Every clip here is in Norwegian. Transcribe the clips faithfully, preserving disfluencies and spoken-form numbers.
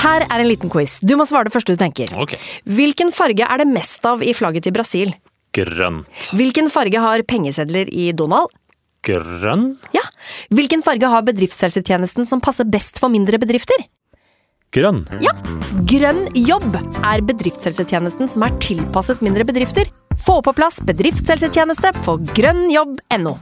Her er en liten quiz. Du må svare det første du tenker. Ok. Hvilken farge er det mest av i flagget til Brasil? Grønt. Hvilken farge har pengesedler i Donald? Grønn? Ja. Hvilken farge har bedriftshelsetjenesten som passer best for mindre bedrifter? Grønn. Ja. Grønn jobb er bedriftshelsetjenesten som er tilpasset mindre bedrifter. Få på plass bedriftshelsetjeneste på grønnjobb punktum no.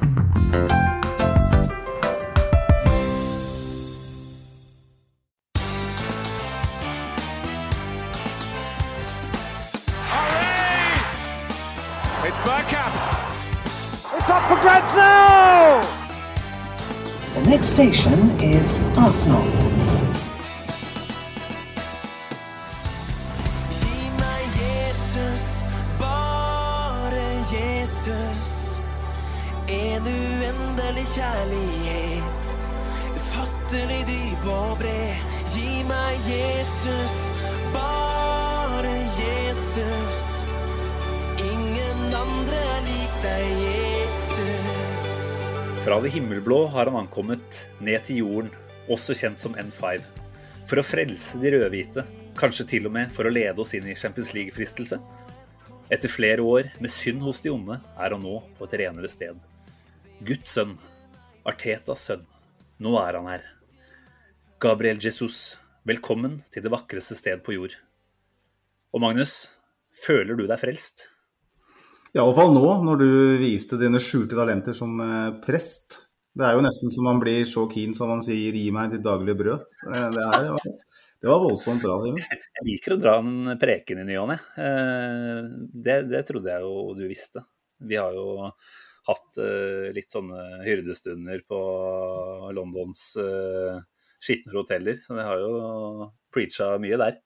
It's Bergkamp. It's up for grabs now! The next station is Arsenal. Gi meg Jesus, bare Jesus. En uendelig kjærlighet, ufattelig dyp og bred. Gi meg Jesus, bare Jesus. Ingen andre er lik deg, Jesus. Fra det himmelblå har han ankommet ned til jorden, også kjent som N fem, for å frelse de rødhvite, kanskje til og med for å lede oss inn i Champions League-fristelse. Etter flere år med synd hos de onde er han nå på et renere sted. Guds sønn, Artetas sønn, nå er han her. Gabriel Jesus, velkommen til det vakreste sted på jord. Og Magnus, føler du deg frelst? I alle fall nå, når du viste dine skjulte talenter som eh, prest. Det er jo nesten som man blir så keen som man sier, gi meg ditt daglige brød. Eh, Det, er, det, var, det var voldsomt bra, Simen. Jeg liker å dra en preken i ny og ne. Eh, Det, det trodde jeg jo du visste. Vi har jo hatt eh, litt sånne hyrdestunder på Londons eh, skitne hoteller, så vi har jo preachet mye der.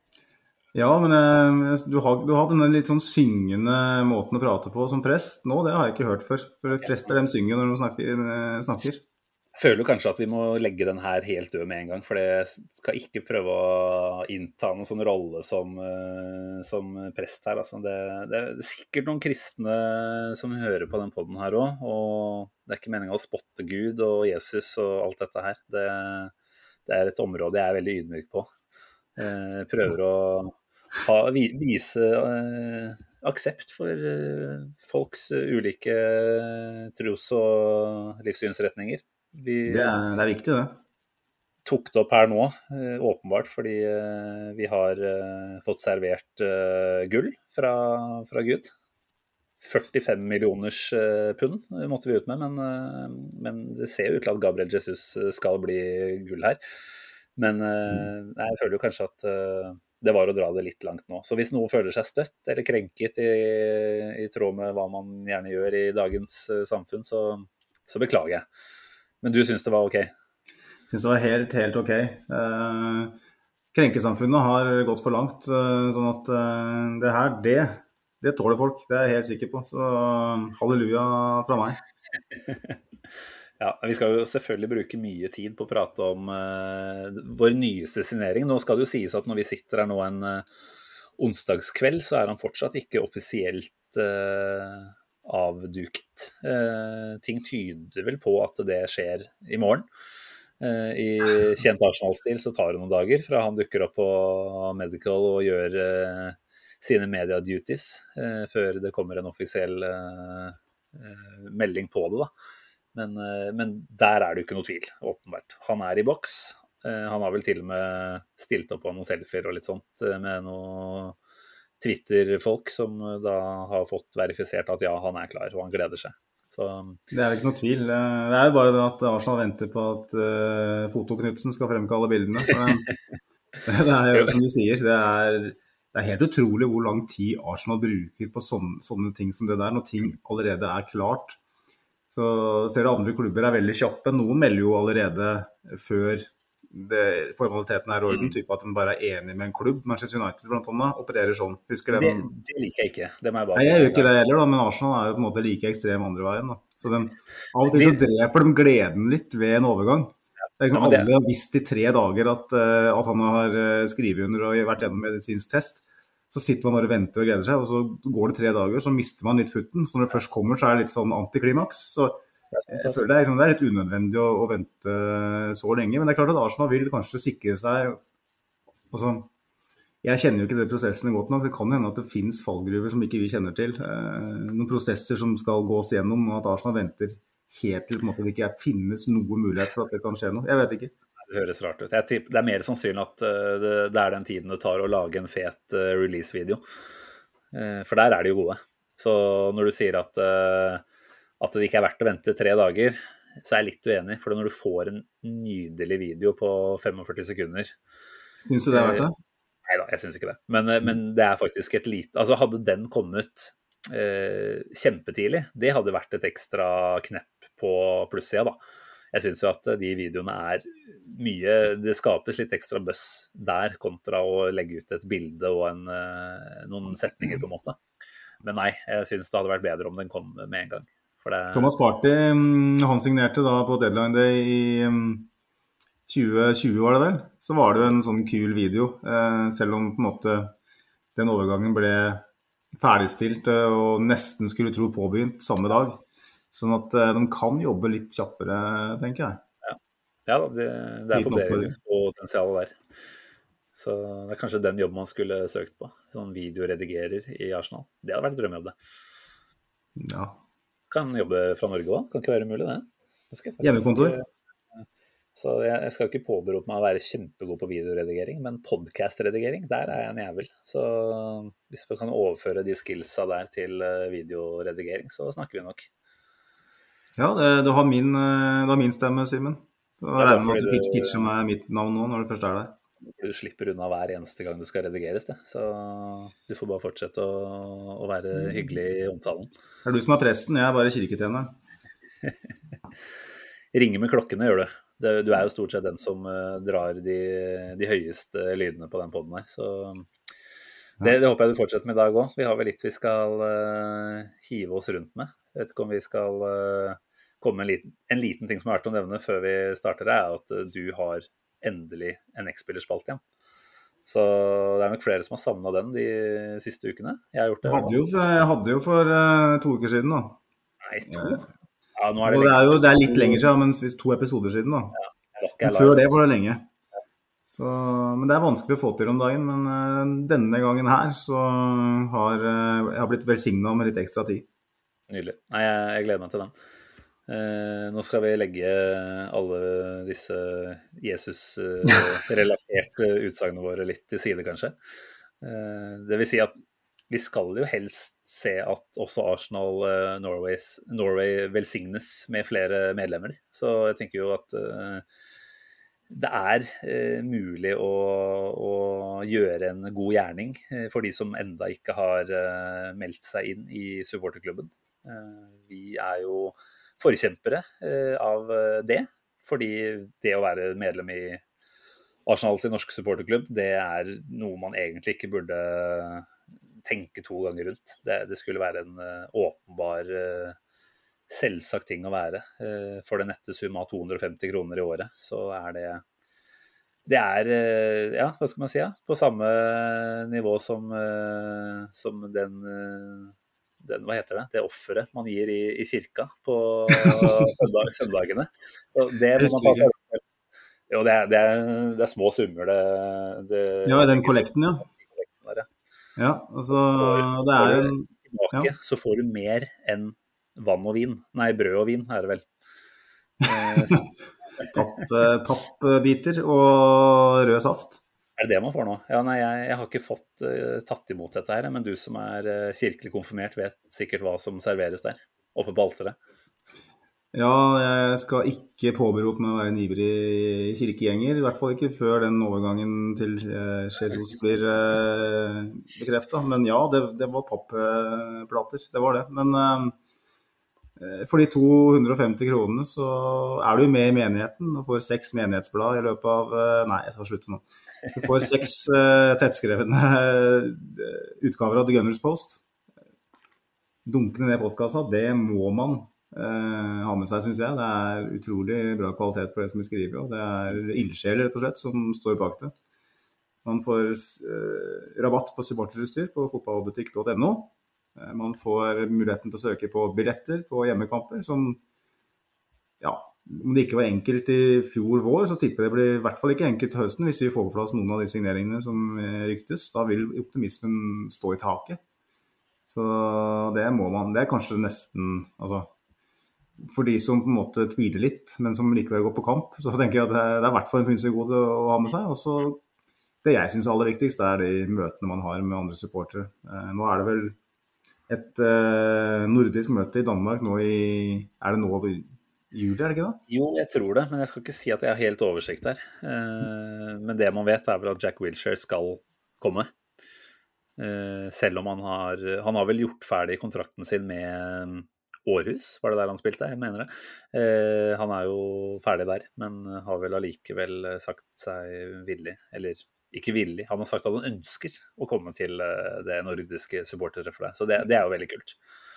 Ja, men eh, du har, du har denne litt sånn syngende måten å prate på som prest. Nå, det har jeg ikke hørt før. For prester, de synger når de snakker. eh, snakker. Jeg føler kanskje at vi må legge den her helt død med en gang, for det skal ikke prøve å innta noen sånn rolle som, eh, som prest her. Altså, det, det er sikkert noen kristne som hører på den podden her også, og det er ikke meningen å spotte Gud og Jesus og alt dette her. Det, det er et område jeg er veldig ydmyk på. Eh, prøver å ha, vi- vise eh, aksept for eh, folks ulike tros- og livssynsretninger. Vi Det er, det er viktig, det. tok det opp her nå, eh, åpenbart, fordi eh, vi har eh, fått servert eh, gull fra, fra Gud. førtifem millioners eh, pund måtte vi ut med, men, eh, men det ser jo ut til at Gabriel Jesus skal bli gull her. Men eh, jeg føler jo kanskje at eh, det var å dra det litt langt nå. Så hvis noen føler seg støtt eller krenket i, i tråd med hva man gjerne gjør i dagens eh, samfunn, så, så beklager jeg. Men du synes det var ok? Jeg synes det var helt, helt ok. Eh, krenkesamfunnet har gått for langt, eh, sånn at eh, det her, det, det tåler folk, det er jeg helt sikker på. Så halleluja fra meg. Ja, vi skal jo selvfølgelig bruke mye tid på å prate om eh, vår nyeste signering. Nå skal det jo sies at når vi sitter her nå en eh, onsdagskveld, så er han fortsatt ikke offisielt eh, avduket. Eh, ting tyder vel på at det skjer i morgen. Eh, I kjent Arsenal-stil så tar det noen dager fra han dukker opp på Medical og gjør eh, sine media duties, eh, før det kommer en offisiell eh, eh, melding på det da. Men, eh, men der er det jo ikke noe tvil, åpenbart. Han er i boks. Eh, Han har vel til og med stilt opp på noen selfier og litt sånt eh, med noen Twitter-folk som eh, da har fått verifisert at ja, han er klar, og han gleder seg. Så Det er ikke noe tvil. Eh, Det er jo bare det at Arsenal venter på at uh, Fotoknutsen skal fremkalle bildene. Men det er jo som du sier, det er, det er helt utrolig hvor lang tid Arsenal bruker på sånne, sånne ting som det der, når ting allerede er klart. Så ser du andre klubber er veldig kjappe. Noen melder jo allerede før det, formaliteten er i orden, typ at de bare er enig med en klubb. Manchester United blant annet opererer sånn. Husker det, den? det liker jeg ikke. Det må jeg bare Nei, si. jeg gjør ikke det heller, da, men Arsenal er jo på en måte like ekstrem andre veien. Da. Så den, av og til så dreper de gleden litt ved en overgang. Det er liksom Ja, men det- alle har visst i tre dager at, eh, at han har eh, skrivet under og vært gjennom medisinsk test. Så sitter man bare og venter og gleder seg, og så går det tre dager, så mister man litt futten. Så når det først kommer, så er det litt sånn antiklimaks. Så jeg føler det er, det er litt unødvendig å, å vente så lenge. Men det er klart at Arsenal vil kanskje sikre seg Altså, jeg kjenner jo ikke det prosessene godt nok. Det kan hende at det finnes fallgruver som ikke vi kjenner til. Eh, noen prosesser som skal gås gjennom, og at Arsenal venter helt til på en måte det ikke finnes noe mulighet for at det kan skje noe. Jeg vet ikke. Det høres rart ut. Jeg tipper, det er mer sannsynlig at uh, det, det er den tiden det tar å lage en fet uh, release-video. Uh, for der er de jo gode. Så når du sier at, uh, at det ikke er verdt å vente tre dager, så er jeg litt uenig. For når du får en nydelig video på førtifem sekunder... Synes du det er verdt det? Uh, Neida, jeg synes ikke det. Men, uh, men det er faktisk et lite... Altså hadde den kommet uh, kjempetidlig, det hadde vært et ekstra knepp på plussida da. Jeg synes jo at de videoene er mye, det skapes litt ekstra buzz der, kontra å legge ut et bilde og en, noen setninger på en måte. Men nei, jeg synes det hadde vært bedre om den kom med en gang. For det... Thomas Partey, han signerte da på Deadline Day i tjue tjue var det vel, så var det jo en sånn kul video, selv om på en måte den overgangen ble ferdigstilt og nesten skulle tro påbegynt samme dag. Sånn at de kan jobbe litt kjappere, tenker jeg. Ja, ja det, det er forbedringspotensialet der. Så det er kanskje den jobben man skulle søkt på. Sånn videoredigerer i Arsenal. Det hadde vært drømmejobb det. Ja. Kan jobbe fra Norge også, kan ikke være mulig det. det skal faktisk, Hjemmekontor. Så jeg, jeg skal ikke påberope meg å være kjempegod på videoredigering, men podcast-redigering, der er jeg en jævel. Så hvis vi kan overføre de skillsa der til videoredigering, så snakker vi nok. Ja, det, du, har min, du har min stemme, Simen. Da regner jeg med at du pitcher meg mitt navn nå, når du først er der. Du slipper unna hver eneste gang det skal redigeres, det. Så du får bare fortsette å, å være hyggelig i omtalen. Det er du som er presten, jeg er bare kirketjener. Ringer med klokkene, gjør du. Det, du er jo stort sett den som uh, drar de, de høyeste lydene på den podden her, så... Det, det håper jeg du fortsetter med i dag også. Vi har vel litt vi skal uh, hive oss rundt med. Jeg vet ikke om vi skal uh, komme med en liten, en liten ting som er verdt å nevne før vi starter, er at uh, du har endelig en X-spillerspalt igjen. Så det er nok flere som har savnet den de siste ukene. Jeg har gjort det. Jeg hadde jo, jeg hadde jo for uh, to uker siden da. Nei, to. Ja, nå er det, og det er jo det er litt lenger siden, men hvis to episoder siden da. Ja, men før det var det lenge. Så, men det er vanskelig å få til om dagen, men uh, denne gangen her så har uh, jeg har blitt velsignet med litt ekstra tid. Nydelig. Nei, jeg, jeg gleder meg til den. Uh, nå skal vi legge alle disse Jesus-relaterte uh, utsagnene våre litt til side, kanskje. Uh, det vil si at vi skal jo helst se at også Arsenal uh, Norways, Norway velsignes med flere medlemmer. Så jeg tenker jo at... Uh, Det er eh, mulig å, å gjøre en god gjerning eh, for de som enda ikke har eh, meldt seg inn i supporterklubben. Eh, vi er jo forkjempere eh, av det, fordi det å være medlem i Arsenals norske supporterklubb, det er noe man egentlig ikke burde tenke to ganger rundt. Det, det skulle være en uh, åpenbar... Uh, selvsagt ting å være. For det nette sum av to hundre og femti kroner i året, så er det det er, ja, hva skal man si, ja? På samme nivå som, som den, den, hva heter det, det offeret man gir i, i kirka på søndagene. Så det må man ta for. Jo, det er, det er, det er små summer. Det, det, ja, den kollekten, ja. Ja, altså, det er jo... Tilbake, ja. Så får du mer enn vann og vin. Nei, brød og vin er det vel. Papp, pappbiter og rød saft. Er det det man får nå? Ja, nei, jeg, jeg har ikke fått uh, tatt imot dette her, men du som er uh, kirkelig konfirmert vet sikkert hva som serveres der, oppe på alteret. Ja, jeg skal ikke påberope meg å være en ivrig kirkegjenger, i hvert fall ikke før den overgangen til uh, Jesus blir uh, bekreftet. Men ja, det, det var pappplater, det var det. Men uh, for de to hundre og femti kronene så er du med i menigheten og får seks menighetsblad i løpet av... Uh, nei, jeg skal slutte nå. Du får seks uh, tettskrevne uh, utgaver av The Gunners Post. Dunkene ned i postkassa, det må man uh, ha med seg, synes jeg. Det er utrolig bra kvalitet på det som vi skriver, og det er ildsjeler, rett og slett, som står bak det. Man får uh, rabatt på supporterutstyr på fotballbutikk punktum no. Uh, man får muligheten til å søke på billetter på hjemmekamper, som ja, om det ikke var enkelt i fjor vår, så tipper jeg det blir i hvert fall ikke enkelt til høsten hvis vi får på plass noen av de signeringene som ryktes. Da vil optimismen stå i taket. Så det må man, det er kanskje nesten, altså, for de som på en måte tviler litt, men som likevel går på kamp, så tenker jeg at det er, det er i hvert fall en prinsip god å ha med seg. Og så det jeg synes er aller viktigst er de møtene man har med andre supportere. Eh, nå er det vel et eh, nordisk møte i Danmark nå i, er det nå i juli, er det ikke da? Jo, jeg tror det, men jeg skal ikke si at jeg har helt oversikt der. Eh, men det man vet er vel at Jack Wilshere skal komme. Eh, selv om han har, han har vel gjort ferdig kontrakten sin med Århus, var det der han spilte? Jeg mener det. Eh, han er jo ferdig der, men har vel allikevel sagt seg villig, eller ikke villig. Han har sagt at han ønsker å komme til det nordiske supportere for deg, så det, det er jo veldig kult.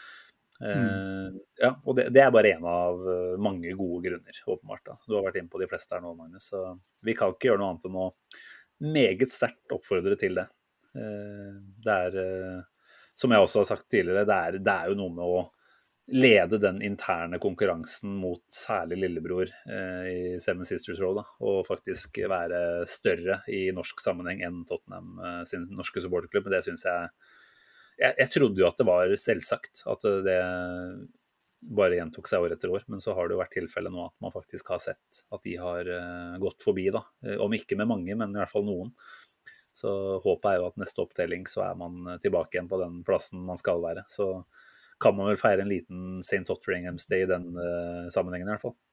Uh, ja, og det, det er bare en av mange gode grunner, åpenbart da. Du har vært inne på de fleste her nå, Magnus, så vi kan ikke gjøre noe annet enn å meget sterkt oppfordre til det. Uh, det er, uh, som jeg også har sagt tidligere, det er, det er jo noe med å lede den interne konkurransen mot særlig lillebror uh, i Seven Sisters Row, da, og faktisk være større i norsk sammenheng enn Tottenham uh, sin norske supporterklubb. Det synes jeg Jeg, jeg trodde jo at det var selvsagt, at det bare gjentok seg år etter år, men så har det jo vært tilfelle nå at man faktisk har sett at de har uh, gått forbi da, om ikke med mange, men i hvert fall noen. Så håpet er jo at neste opptelling så er man tilbake igjen på den plassen man skal være. Så kan man vel feire en liten Saint Otteringham's Day i den uh, sammenhengen i hvert fall.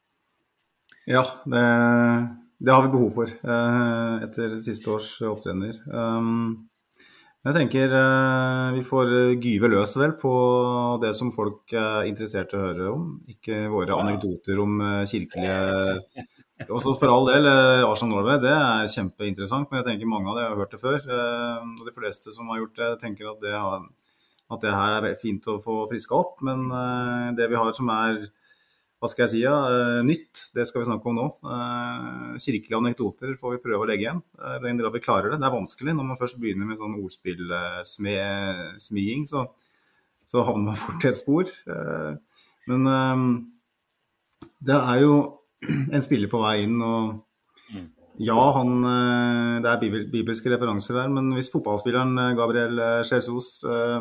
Ja, det, det har vi behov for uh, etter siste års opptrener. Um, Jeg tenker uh, vi får gyve løs vel på det som folk er interessert i å høre om, ikke våre anekdoter om uh, kirkelige, også for all del, uh, Arsenal Norway, det er kjempeinteressant, men jeg tenker mange av det har hørt det før, uh, og de fleste som har gjort det tenker at det, har, at det her er fint å få friska opp, men uh, det vi har som er, hva skal jeg si, ja, uh, nytt, det skal vi snakke om nå. Uh, kirkelige anekdoter får vi prøve å legge igjen. Uh, det er en del av vi klarer det. Det er vanskelig når man først begynner med sånn ordspill-smiing, uh, så, så havner man fort i et spor. Uh, men um, det er jo en spiller på vei inn, og ja, han, uh, det er bibel, bibelske referanser der, men hvis fotballspilleren uh, Gabriel Jesus, uh,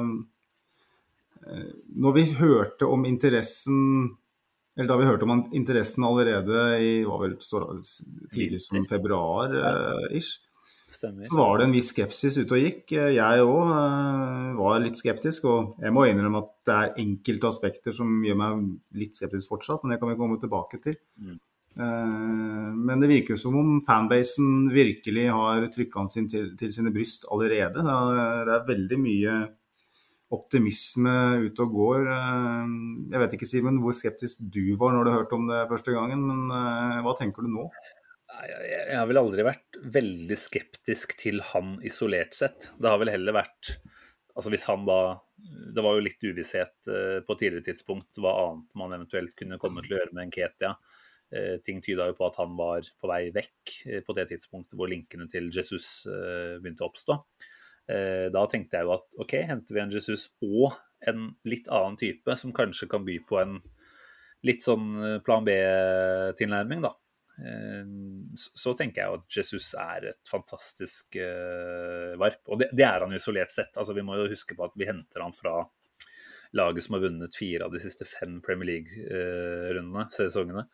uh, når vi hørte om interessen, eller da vi hørte om interessen allerede i, var vel så tidlig som februar-ish, Stemmer. Så var det en viss skepsis ute og gikk. Jeg også uh, var litt skeptisk, og jeg må innrømme at det er enkelte aspekter som gjør meg litt skeptisk fortsatt, men det kan vi komme tilbake til. Mm. Uh, men det virker som om fanbasen virkelig har trykket han sin til, til sine bryst allerede. Det er, det er veldig mye optimisme ute og går. Jeg vet ikke, Simon, hvor skeptisk du var når du hørte om det første gangen, men hva tenker du nå? Jeg har vel aldri vært veldig skeptisk til han isolert sett. Det har vel heller vært, altså hvis han da, det var jo litt uvisshet på tidligere tidspunkt, hva annet man eventuelt kunne komme til å gjøre med Nketiah. Ting tydet jo på at han var på vei vekk på det tidspunktet hvor linkene til Jesus begynte å oppstå. Da tenkte jeg jo at ok, henter vi en Jesus og en litt annen type som kanskje kan by på en litt sånn plan B-tilnærming da. Så tenker jeg jo at Jesus er et fantastisk varp, og det, det er han isolert sett. Altså vi må jo huske på at vi henter han fra laget som har vunnet fire av de siste fem Premier League-rundene, sesongene.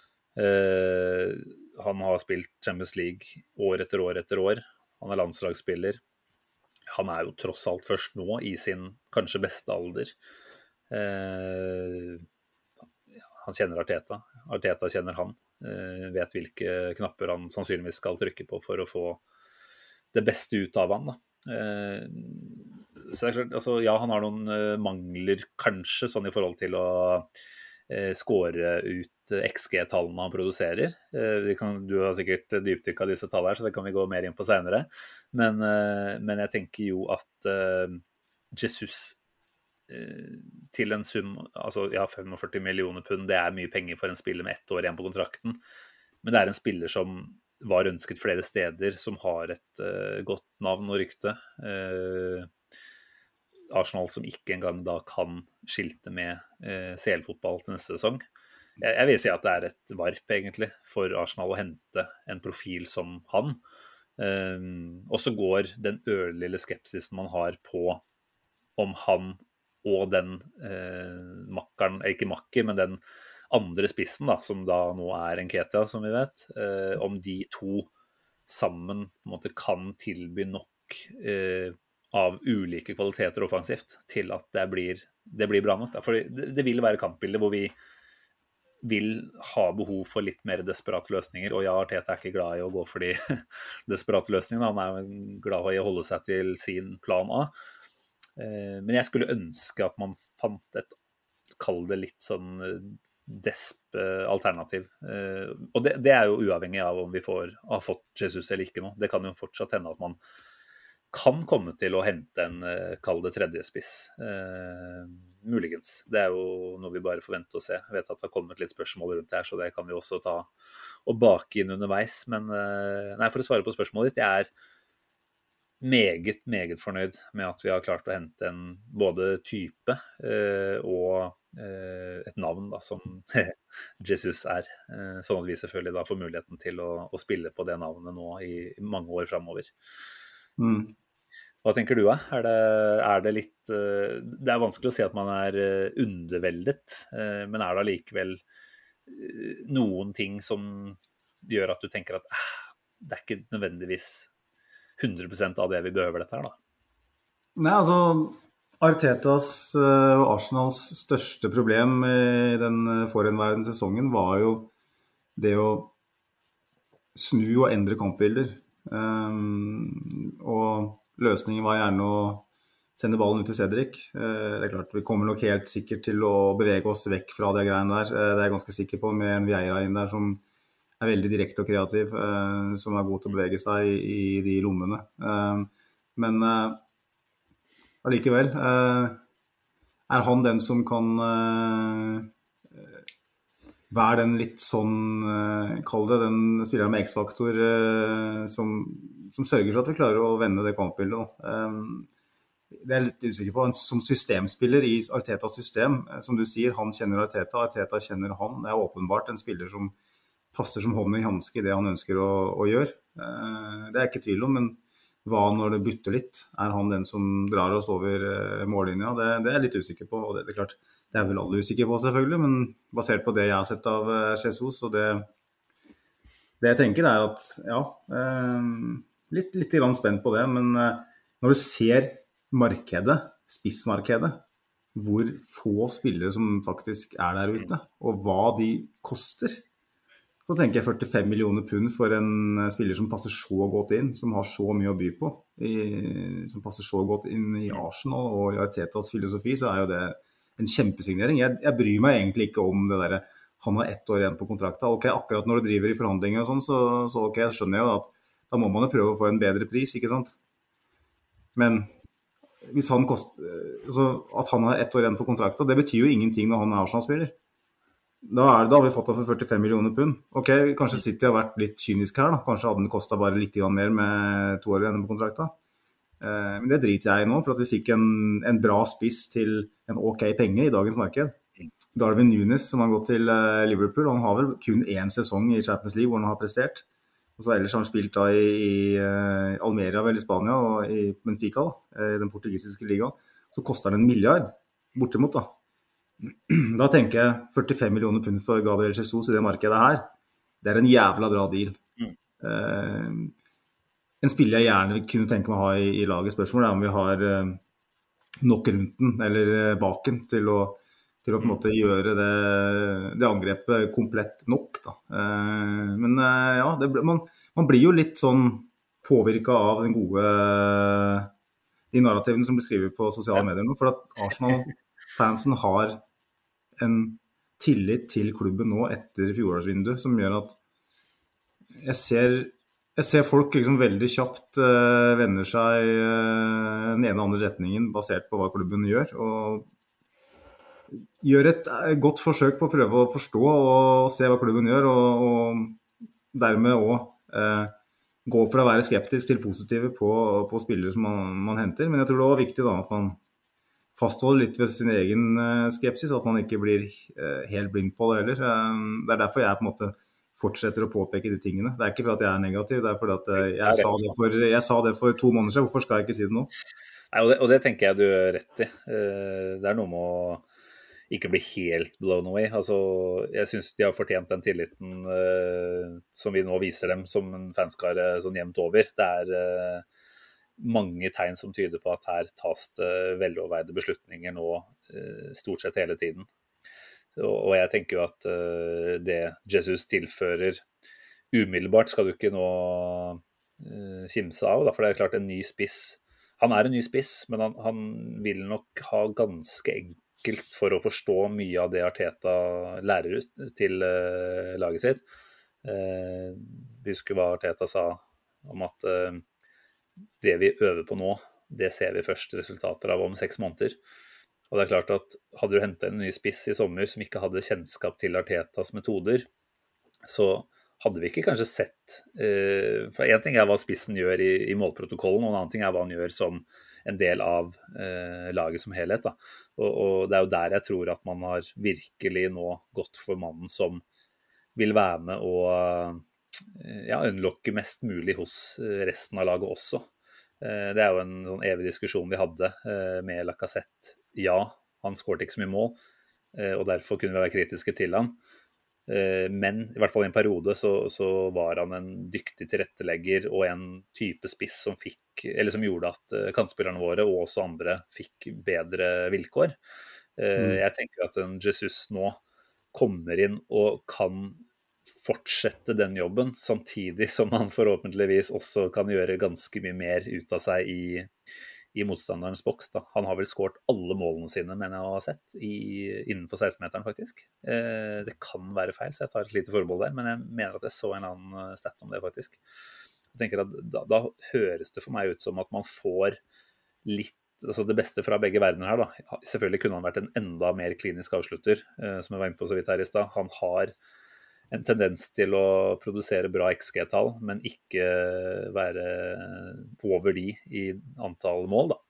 Han har spilt Champions League år etter år etter år. Han er landslagsspiller. Han er jo tross alt først nå i sin kanskje beste alder. Eh, han kjenner Arteta. Arteta kjenner han. Eh, vet hvilke knapper han sannsynligvis skal trykke på for å få det beste ut av han. Da. Eh, så det er klart, altså, ja, han har noen uh, mangler kanskje sånn i forhold til å uh, score ut X G-tallene han produserer. Uh, kan, du har sikkert dypdykket av disse tallene her, så det kan vi gå mer inn på senere. Men, uh, men jeg tenker jo at uh, Jesus uh, til en sum, altså ja, førtifem millioner pund, det er mye penger for en spiller med ett år igjen på kontrakten. Men det er en spiller som var ønsket flere steder, som har et uh, godt navn og rykte. Uh, Arsenal som ikke engang da kan skilte med uh, C L-fotball til neste sesong. jeg, jeg vil si at det er et varp egentlig for Arsenal å hente en profil som han. Um, og så går den ørlille skepsisen man har på om han og den uh, makkeren, ikke makker, men den andre spissen da, som da nå er Nketiah, som vi vet, uh, om de to sammen på en måte kan tilby nok uh, av ulike kvaliteter offensivt til at det blir, det blir bra nok. Da. For det, det vil være kampbilder hvor vi vil ha behov for litt mer desperate løsninger, og ja, Arteta er ikke glad i å gå for de desperate løsningene, han er glad i å holde seg til sin plan A. Men jeg skulle ønske at man fant et, kall det litt sånn desp alternativ. Og det, det er jo uavhengig av om vi får, har fått Jesus eller ikke nå. Det kan jo fortsatt hende at man kan komme til å hente en, kall det tredje spiss. Eh, muligens. Det er jo noe vi bare forventer å se. Jeg vet at det har kommet litt spørsmål rundt det her, så det kan vi også ta og bake inn underveis. Men eh, nei, for å svare på spørsmålet ditt, jeg er meget, meget fornøyd med at vi har klart å hente en både type eh, og eh, et navn da, som Jesus er. Eh, sånn at vi selvfølgelig da får muligheten til å, å spille på det navnet nå i mange år fremover. Mm. Hva tenker du da? Er det, er det litt det er vanskelig å si at man er underveldet, men er det likevel noen ting som gjør at du tenker at eh, det er ikke nødvendigvis hundre prosent av det vi behøver dette her da? Nei, altså Artetas og Arsenals største problem i den forhenværende sesongen var jo det å snu og endre kampbilder. Um, og løsningen var gjerne å sende ballen ut til Cedric. Uh, det er klart, vi kommer nok helt sikkert til å bevege oss vekk fra det greiene der. Uh, det er jeg ganske sikker på, med en Vieira inn der som er veldig direkte og kreativ, uh, som er god til å bevege seg i, i de lommene. Uh, men uh, allikevel, uh, er han den som kan uh, være den litt sånn, uh, kall det den spilleren med X-faktor uh, som, som sørger for at vi klarer å vende det kampbildet. Um, det er jeg litt usikker på. Som systemspiller i Artetas system, uh, som du sier, han kjenner Arteta, Arteta kjenner han. Det er åpenbart en spiller som passer som hånden i hanske i det han ønsker å, å gjøre. Uh, det er ikke tvil om, men hva når det bytter litt? Er han den som drar oss over uh, mållinja? Det, det er jeg litt usikker på, og det, det er klart, det er vel alle usikker på selvfølgelig, men basert på det jeg har sett av Jesus, og det, det jeg tenker er at, ja, eh, litt, litt grann spent på det, men eh, når du ser markedet, spissmarkedet, hvor få spillere som faktisk er der ute, og hva de koster, så tenker jeg førtifem millioner pund for en spiller som passer så godt inn, som har så mye å by på, i, som passer så godt inn i Arsenal og i Artetas filosofi, så er jo det en kjempesignering. Jeg, jeg bryr meg egentlig ikke om det der, han har ett år igjen på kontrakta. Ok, akkurat når du driver i forhandlinger og sånn, så, så ok, jeg skjønner jo at da må man jo prøve å få en bedre pris, ikke sant? Men hvis han koster, altså, at han har ett år igjen på kontrakta, det betyr jo ingenting når han er Arsenal-spiller. Da, er, da har vi fått det for førtifem millioner pund. Ok, kanskje City har vært litt kynisk her da. Kanskje hadde den kostet bare litt mer med to år igjen på kontrakta. Men det driter jeg i nå, for at vi fikk en, en bra spiss til en ok penge i dagens marked. Darwin Núñez, som har gått til Liverpool, han har vel kun én sesong i Champions League hvor han har prestert. Og så ellers har han spilt da i, i Almeria, vel i Spania, og i Benfica, da, i den portugisiske ligaen. Så koster han en milliard, bortimot da. Da tenker jeg førtifem millioner pund for Gabriel Jesus i det markedet her. Det er en jævla bra deal. Mm. Uh, En spiller jeg gjerne kunne tenke meg å ha i, i laget. Spørsmål er om vi har eh, nok rundt den, eller eh, baken, til å, til å på en måte gjøre det, det angrepet komplett nok. Da. Eh, men eh, ja, det, man, man blir jo litt sånn påvirket av den gode, de narrativene som blir skrevet på sosiale medier nå, for at Arsenal-fansen har en tillit til klubben nå etter fjorårsvinduet, som gjør at jeg ser Jeg ser folk liksom veldig kjapt uh, vender seg uh, den ene og andre retningen basert på hva klubben gjør, og gjør et uh, godt forsøk på å prøve å forstå og se hva klubben gjør, og, og dermed også uh, gå for å være skeptisk til positive på, på spillere som man, man henter. Men jeg tror det var viktig da at man fastholder litt ved sin egen uh, skepsis, at man ikke blir uh, helt blind på det heller. Um, det er derfor jeg på en måte fortsetter å påpeke de tingene. Det er ikke for at jeg er negativ, det er fordi at uh, jeg, sa det for, jeg sa det for to måneder siden. Hvorfor skal jeg ikke si det nå? Nei, og, det, og det tenker jeg du gjør rett i. Uh, det er noe med å ikke bli helt blown away. Altså, jeg synes de har fortjent den tilliten uh, som vi nå viser dem som en fanskare sånn jevnt over. Det er uh, mange tegn som tyder på at her tas det veloverveide beslutninger nå uh, stort sett hele tiden. Og, og jeg tenker jo at uh, det Jesus tilfører umiddelbart skal du ikke nå uh, kimse av, da, for det er klart en ny spiss. Han er en ny spiss, men han, han vil nok ha ganske enkelt for å forstå mye av det Arteta lærer ut til uh, laget sitt. Uh, husker hva Arteta sa om at uh, det vi øver på nå, det ser vi først resultater av om seks måneder. Og det er klart at hadde du hentet en ny spiss i sommer som ikke hadde kjennskap til Artetas metoder, så hadde vi ikke kanskje sett uh, for en ting er hva spissen gjør i, i målprotokollen, og en annen ting er hva han gjør som en del av uh, laget som helhet da. Og, og det er jo der jeg tror at man har virkelig nå gått for mannen som vil være med og ja, unlocke mest mulig hos resten av laget også. Uh, det er jo en sånn evig diskusjon vi hadde uh, med Lacazette. Ja, han skåret ikke så mye mål, uh, og derfor kunne vi være kritiske til han. Men i hvert fall i en periode så, så var han en dyktig tilrettelegger og en type spiss som fikk, eller som gjorde at kantspillerne våre og også andre fikk bedre vilkår. Mm. Jeg tenker at en Jesus nå kommer inn og kan fortsette den jobben, samtidig som han forhåpentligvis også kan gjøre ganske mye mer ut av seg i i motstanderens boks da. Han har vel skåret alle målene sine, mener jeg å ha sett, i, innenfor seksten-meteren faktisk. Eh, det kan være feil, så jeg tar et lite forbehold der, men jeg mener at jeg så en annen stat om det faktisk. Jeg tenker at da, da høres det for meg ut som at man får litt, altså det beste fra begge verdener her da. Selvfølgelig kunne han vært en enda mer klinisk avslutter, eh, som jeg var inne på så vidt her i sted. Han har en tendens til å produsere bra X G-tall, men ikke være over de i antall mål da.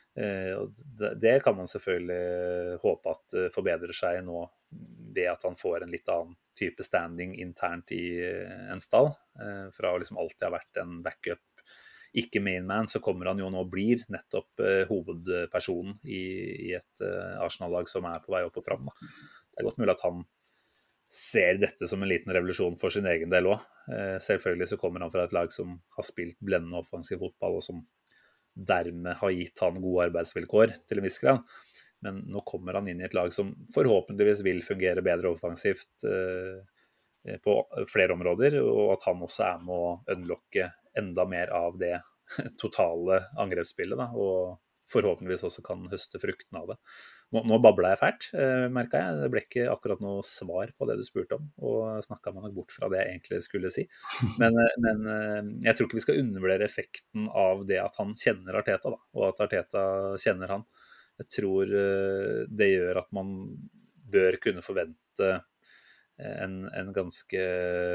Det kan man selvfølgelig håpe at forbedrer seg nå ved at han får en litt annen type standing internt i en stall. Fra å liksom alltid ha vært en backup, ikke main man, så kommer han jo nå og blir nettopp hovedpersonen i, i et Arsenal-lag som er på vei opp og frem da. Det er godt mulig at han ser dette som en liten revolusjon for sin egen del også. Eh, selvfølgelig så kommer han fra et lag som har spilt blendende offensiv fotball, og som dermed har gitt han gode arbeidsvilkår til en viss grad. Men nå kommer han inn i et lag som forhåpentligvis vil fungere bedre offensivt eh, på flere områder, og at han også er med å unlocke enda mer av det totale angrepsspillet, da, og forhåpentligvis også kan høste frukten av det. Nå, nå babla jeg fælt, eh, merket jeg. Det ble ikke akkurat noe svar på det du spurte om, og snakket man nok bort fra det jeg egentlig skulle si. Men, men jeg tror ikke vi skal undervurdere effekten av det at han kjenner Arteta, da, og at Arteta kjenner han. Jeg tror det gjør at man bør kunne forvente en, en ganske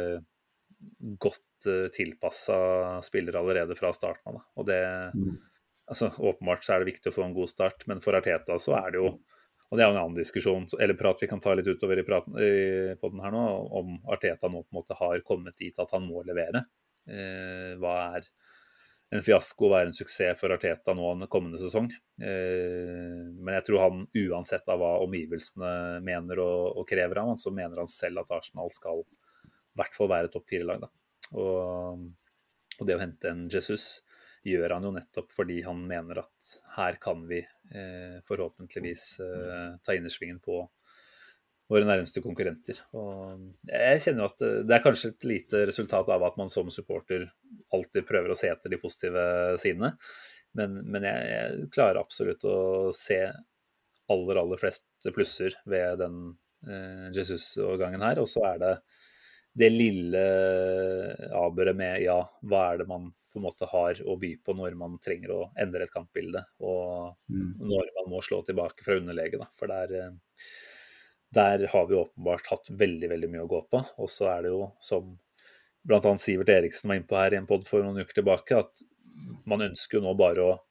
godt tilpasset spiller allerede fra starten av, da. Og det... Mm. Altså, åpenbart så er det viktig å få en god start, men for Arteta så er det jo, og det er jo en annen diskusjon, eller prat vi kan ta litt utover i, praten, i podden her nå, om Arteta nå på en måte har kommet dit at han må levere. Eh, hva er en fiasko, hva er en suksess for Arteta nå en kommende sesong? Eh, men jeg tror han, uansett av hva omgivelsene mener og, og krever av han, så mener han selv at Arsenal skal i hvert fall være topp fire lag da. Og, og det å hente en Jesus gjør han jo nettopp fordi han mener at her kan vi eh, forhåpentligvis eh, ta innersvingen på våre nærmeste konkurrenter. Og jeg kjenner jo at det er kanskje et lite resultat av at man som supporter alltid prøver å se etter de positive sidene, men, men jeg, jeg klarer absolutt å se aller, aller flest plusser ved den eh, Jesus-årgangen her, og så er det det lille avbøret med, ja, hva er det man på en måte har å by på når man trenger å endre et kampbilde, og mm. når man må slå tilbake fra underlege, da. For der, der har vi åpenbart hatt veldig, veldig mye å gå på. Og så er det jo, som blant annet Sivert Eriksen var inne på her i en podd for noen uker tilbake, at man ønsker jo nå bare å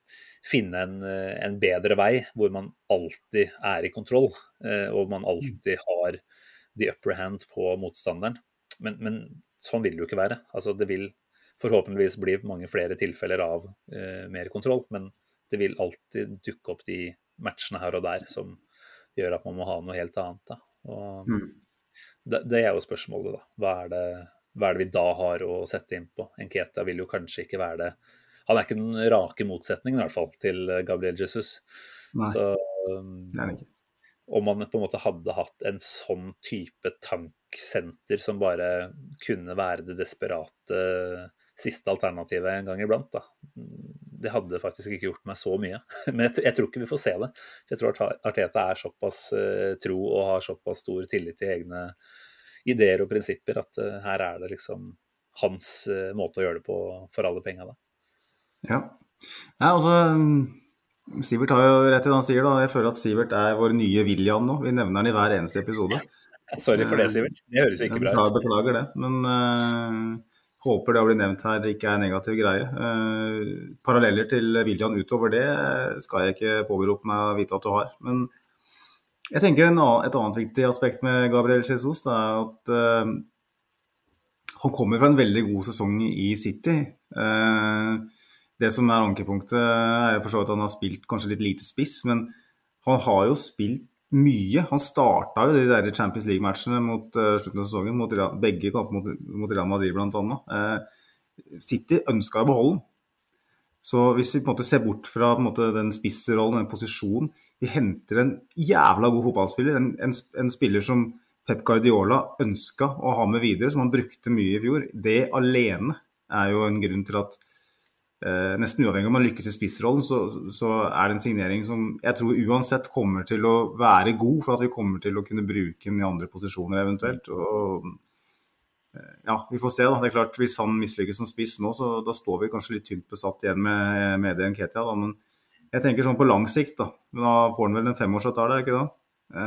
finne en, en bedre vei, hvor man alltid er i kontroll, og man alltid har the upper hand på motstanderen. Men, men sånn vil det jo ikke være. Altså, det vil forhåpentligvis bli mange flere tilfeller av eh, mer kontroll, men det vil alltid dukke opp de matchene her og der som gjør at man må ha noe helt annet. Da. Og mm. det, det er jo spørsmålet, da. Hva er, det, hva er det vi da har å sette inn på? Nketiah vil jo kanskje ikke være det. Han er ikke den rake motsetningen i hvert fall til Gabriel Jesus. Nei, så, det er det ikke. Om man på en måte hadde hatt en sånn type tanksenter som bare kunne være det desperate siste alternativet en gang iblant, da. Det hadde faktisk ikke gjort meg så mye. Men jeg, jeg tror ikke vi får se det. Jeg tror at Arteta er såpass uh, tro og har såpass stor tillit til egne ideer og prinsipper at uh, her er det liksom hans uh, måte å gjøre det på for alle penger, da. Ja. Nei, altså... Sivert har jo rett i det han sier da. Jeg føler at Sivert er vår nye William nå. Vi nevner han i hver eneste episode. Sorry for det, Sivert. Det høres jo ikke bra ut. Jeg beklager det, men uh, håper det å bli nevnt her ikke er negativ greie. Uh, paralleller til William utover det skal jeg ikke påberope meg å vite at du har. Men jeg tenker en annen, et annet viktig aspekt med Gabriel Jesus da, er at uh, han kommer fra en veldig god sesong i City. Uh, Det som er ankepunktet er for så vidt at han har spilt kanskje litt lite spiss, men han har jo spilt mye. Han startet jo de der Champions League-matchene mot uh, slutten av sesongen, mot Real, begge kamper mot, mot Real Madrid blant annet. Uh, City ønsket å beholde den. Så hvis vi på en måte ser bort fra på en måte, den spissrollen, den posisjonen, vi henter en jævla god fotballspiller, en, en, en spiller som Pep Guardiola ønsket å ha med videre, som han brukte mye i fjor. Det alene er jo en grunn til at Eh, nesten uavhengig om man lykkes i spissrollen, så, så er det en signering som jeg tror uansett kommer til å være god, for at vi kommer til å kunne bruke den i andre posisjoner eventuelt. Og, eh, ja, vi får se da. Det er klart, hvis han mislykkes som spiss nå, så da står vi kanskje litt tynt besatt igjen med, med det Nketiah da, men jeg tenker sånn på lang sikt da. Men da får han vel en femårsavtale, er det ikke da?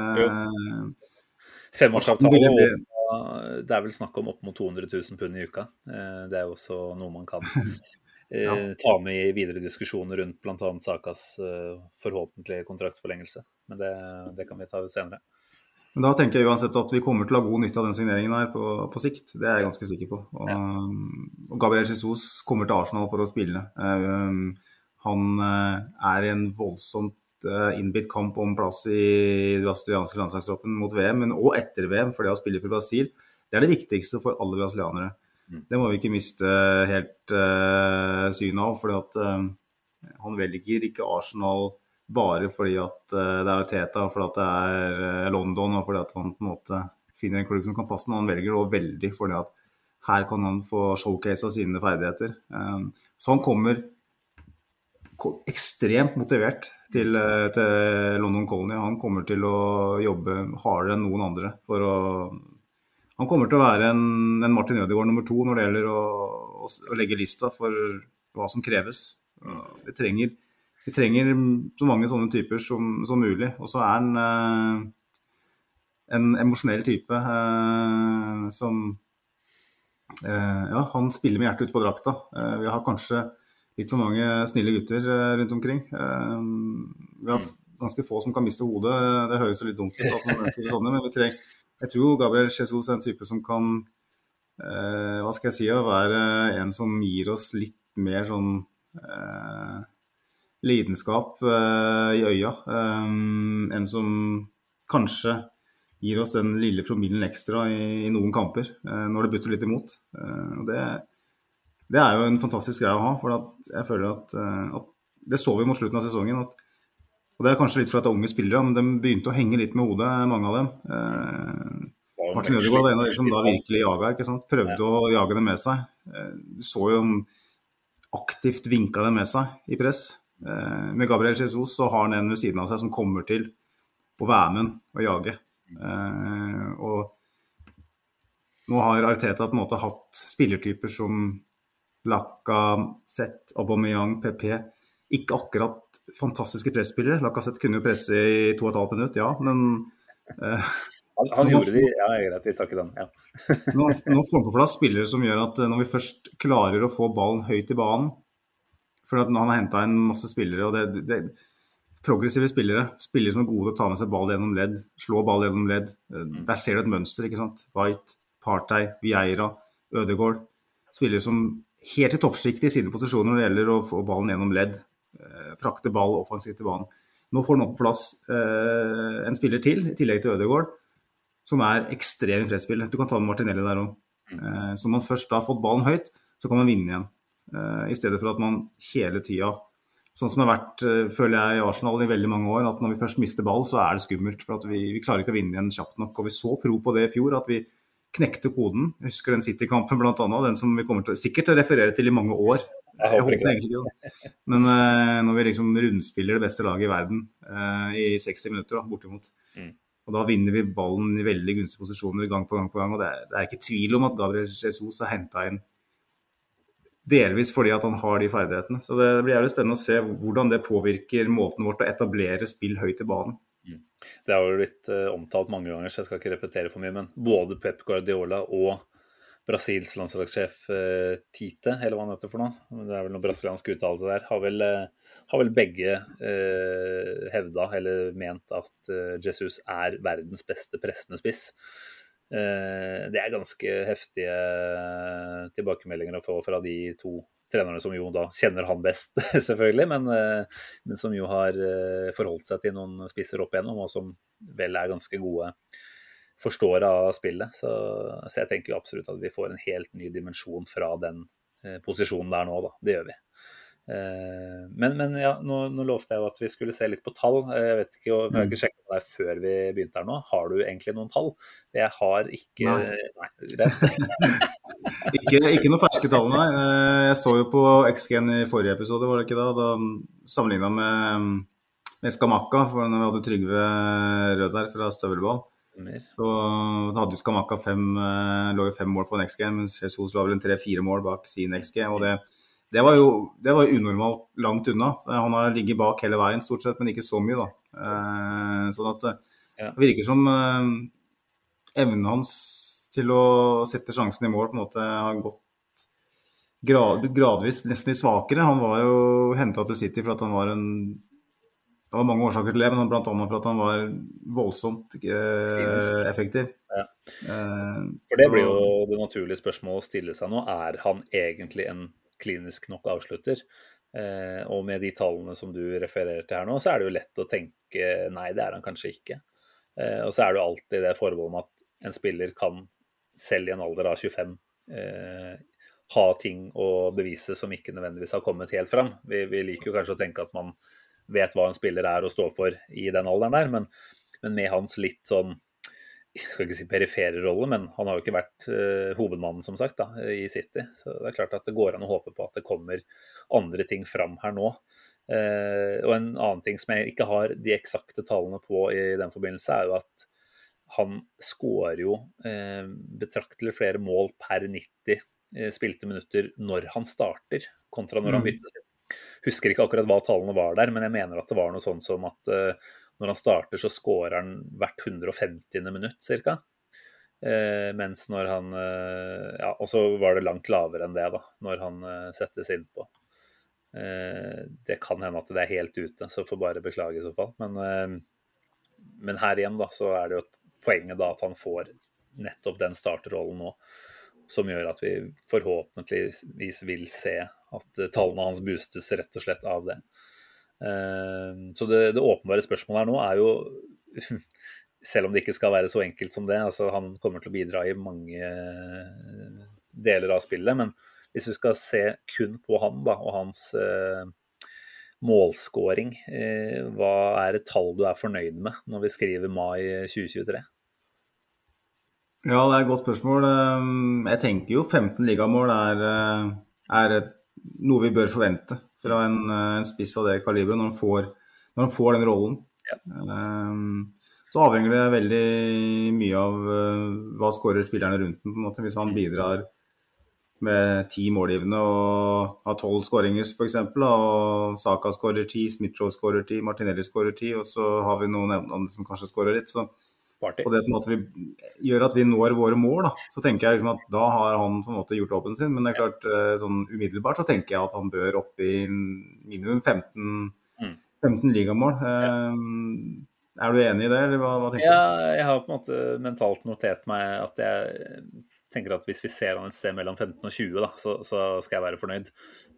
Eh, Femårsavtale, og det er vel snakk om opp mot to hundre tusen pund i uka. Eh, det er jo også noe man kan Ja. ta med i videre diskusjoner rundt blant annet Sakas uh, forhåpentlige kontraktsforlengelse. Men det, det kan vi ta senere. Men da tenker jeg uansett at vi kommer til å ha god nytte av den signeringen her på, på sikt. Det er jeg ganske sikker på. Og, ja. og Gabriel Jesus kommer til Arsenal for å spille. Uh, han uh, er i en voldsomt uh, innbitt kamp om plass i det brasilianske landslagstroppen mot V M, men også etter V M, for det å spille for Brasil. Det er det viktigste for alle brasilianere. Det må vi ikke miste helt uh, synet av, fordi at uh, han velger ikke Arsenal bare fordi at uh, det er Arteta, fordi at det er uh, London, og fordi at han på en måte finner en klubb som kan passe. Han velger det også veldig fordi at her kan han få showcase av sine ferdigheter. Um, så han kommer ekstremt motivert til, uh, til London Colony. Han kommer til å jobbe hardere enn noen andre for å Han kommer til å være en, en Martin Ødegaard nummer to når det gjelder å, å, å legge lista for hva som kreves. Vi trenger, vi trenger så mange sånne typer som, som mulig. Og så er han eh, en emosjonell type eh, som eh, ja, han spiller med hjertet ut på drakta. Eh, vi har kanskje litt for mange snille gutter eh, rundt omkring. Eh, vi har ganske få som kan miste hodet. Det høres jo litt dumt ut at man ønsker det sånne, men vi trenger Jeg tror Gabriel Jesus er en type som kan, eh, hva skal jeg si, være en som gir oss litt mer sånn eh, lidenskap eh, i øya. Eh, en som kanskje gir oss den lille promillen ekstra i, i noen kamper, eh, når det butter litt imot. Eh, og det, det er jo en fantastisk greie å ha, for at jeg føler at, eh, at det så vi mot slutten av sesongen, at Og det er kanskje litt for at det er unge spillere, men de begynte å henge litt med hodet, mange av dem. Eh, Martin Ødegaard var en av de som da virkelig jaget, ikke sant? Prøvde ja. å jage dem med seg. Eh, du så jo om aktivt vinket dem med seg i press. Eh, med Gabriel Jesus så har han en ved siden av seg som kommer til å være med og jage. Eh, og nå har Arteta på en måte hatt spillertyper som Lacazette, Aubameyang, P P, ikke akkurat fantastiske presspillere. Lacazette kunne jo presse i to og et halvt minutt, ja, men... Eh, han han gjorde det, ja, jeg greit, vi snakker om, ja. nå, nå får han på plass spillere som gjør at når vi først klarer å få ballen høyt i banen, For at han har hentet en masse spillere, og det, det progressive spillere, spillere som er gode til å ta med seg ball gjennom ledd, slå ball gjennom ledd. Der ser du et mønster, ikke sant? White, Partey, Vieira, Ødegaard. Spillere som helt i toppsjiktet i sine posisjoner når det gjelder å få ballen gjennom ledd, frakte ball offensivt til banen. Nå får han opp på plass eh, en spiller til, i tillegg til Ødegaard, som er ekstremt presspiller. Du kan ta med Martinelli der også. Eh, så når man først da har fått ballen høyt, så kan man vinne igjen. Eh, I stedet for at man hele tiden, sånn som det har vært, eh, føler jeg, i Arsenal i veldig mange år, at når vi først mister ball, så er det skummelt, for at vi, vi klarer ikke å vinne igjen kjapt nok. Og vi så pro på det i fjor, at vi knekte koden. Jeg husker den City-kampen blant annet, den som vi kommer til sikkert å referere til i mange år. Jeg, jeg håper ikke egentlig ikke. Men uh, når vi liksom rundspiller det beste laget i verden uh, i seksti minutter, da, bortimot. Mm. Og da vinner vi ballen i veldig gunstige posisjoner gang på gang på gang. Og det er, det er ikke tvil om at Gabriel Jesus har hentet inn delvis fordi at han har de ferdighetene. Så det blir jævlig spennende å se hvordan det påvirker måten vårt å etablere spill høyt i banen. Mm. Det har jo blitt uh, omtalt mange ganger, så jeg skal ikke repetere for mye, men både Pep Guardiola og Brasils landslagssjef eh, Tite, eller hva han heter for noe, det er vel noe brasiliansk uttalelse der, har vel, eh, har vel begge eh, hevda eller ment at eh, Jesus er verdens beste pressende spiss. Eh, det er ganske heftige tilbakemeldinger å få fra de to trenerne som jo da kjenner han best, selvfølgelig, men, eh, men som jo har eh, forholdt seg til noen spisser opp igjennom, og som vel er ganske gode forstår av spillet, så, så jeg tenker jo absolutt at vi får en helt ny dimensjon fra den eh, posisjonen der nå da, det gjør vi. Eh, men, men ja, nå, nå lovte jeg jo at vi skulle se litt på tall, jeg vet ikke, jeg har ikke sjekket deg før vi begynte her nå, har du egentlig noen tall? Jeg har ikke... Nei, nei ikke, ikke noen ferske tall, nei. Jeg så jo på X G N i forrige episode, var det ikke da, da sammenlignet med, med Skamaka, for når vi hadde Trygve Rød der fra Støvelball. Så hadde jo Skamaka fem, lå jo fem mål på en X G, mens Jesus la vel en tre-fire mål bak sin X G, og det, det var jo det var jo unormalt langt unna. Han har ligget bak hele veien stort sett, men ikke så mye da. Sånn at det virker som evnen hans til å sette sjansen i mål på en måte har gått grad, gradvis nesten i svakere. Han var jo hentet til City for at han var en Det var mange årsaker til det, men blant annet for at han var voldsomt eh, effektiv. Ja. Eh, for det så... blir jo det naturlige spørsmålet å stille seg nå. Er han egentlig en klinisk nok avslutter? Eh, og med de tallene som du refererer til her nå, så er det jo lett å tenke nei, det er han kanskje ikke. Eh, og så er det jo alltid det forholdet med at en spiller kan selv i en alder av tjuefem eh, ha ting å bevise som ikke nødvendigvis har kommet helt fram. Vi, vi liker jo kanskje å tenke at man vet hva en spiller er å stå for i den alderen der, men, men med hans litt sånn, jeg skal ikke si perifere rolle, men han har jo ikke vært uh, hovedmannen som sagt da, i City, så det er klart at det går an å håpe på at det kommer andre ting fram her nå. Uh, og en annen ting som jeg ikke har de eksakte tallene på i den forbindelse, er jo at han skårer jo uh, betraktelig flere mål per nitti uh, spilte minutter når han starter, kontra når han byttes inn. Husker ikke akkurat hva tallene var der, men jeg mener at det var noe sånn som at uh, når han starter så skårer han hvert hundre og femtiende minutt cirka. Uh, mens når han, uh, ja, og så var det langt lavere enn det da, når han uh, settes inn på. Uh, det kan hende at det er helt ute, så får bare beklage i så fall. Men, uh, men her igjen da, så er det jo poenget da at han får nettopp den starterrollen nå, som gjør at vi forhåpentligvis vil se at tallene hans boostes rett og slett av det. Så det, det åpenbare spørsmålet her nå er jo, selv om det ikke skal være så enkelt som det, altså han kommer til å bidra i mange deler av spillet, men hvis vi skal se kun på han da, og hans eh, målscoring, eh, hva er et tall du er fornøyd med når vi skriver mai tjue tjuetre? Ja, det er et godt spørsmål. Jeg tenker jo femten ligamål er, er noe vi bør forvente fra en, en spiss av det kaliberet når han får, når han får den rollen. Ja. Så avhenger det veldig mye av hva skårer spillerne rundt den, på en måte. Hvis han bidrar med ti målgivende og har tolv skåringer for eksempel, og Saka skårer ti, Smith-Rowe skårer ti, Martinelli skårer ti, og så har vi noen andre som kanskje skårer litt, så Party. og det på en måte vi, gjør at vi når våre mål, da, så tenker jeg liksom at da har han på en måte gjort jobben sin, men det er klart, eh, sånn umiddelbart så tenker jeg at han bør opp i minimum femten, Mm. femten ligamål. Eh, er du enig i det, eller hva, hva tenker Ja, jeg har på en måte mentalt notert meg at jeg tenker at hvis vi ser han et sted mellom femten og tjue, da, så, så skal jeg være fornøyd.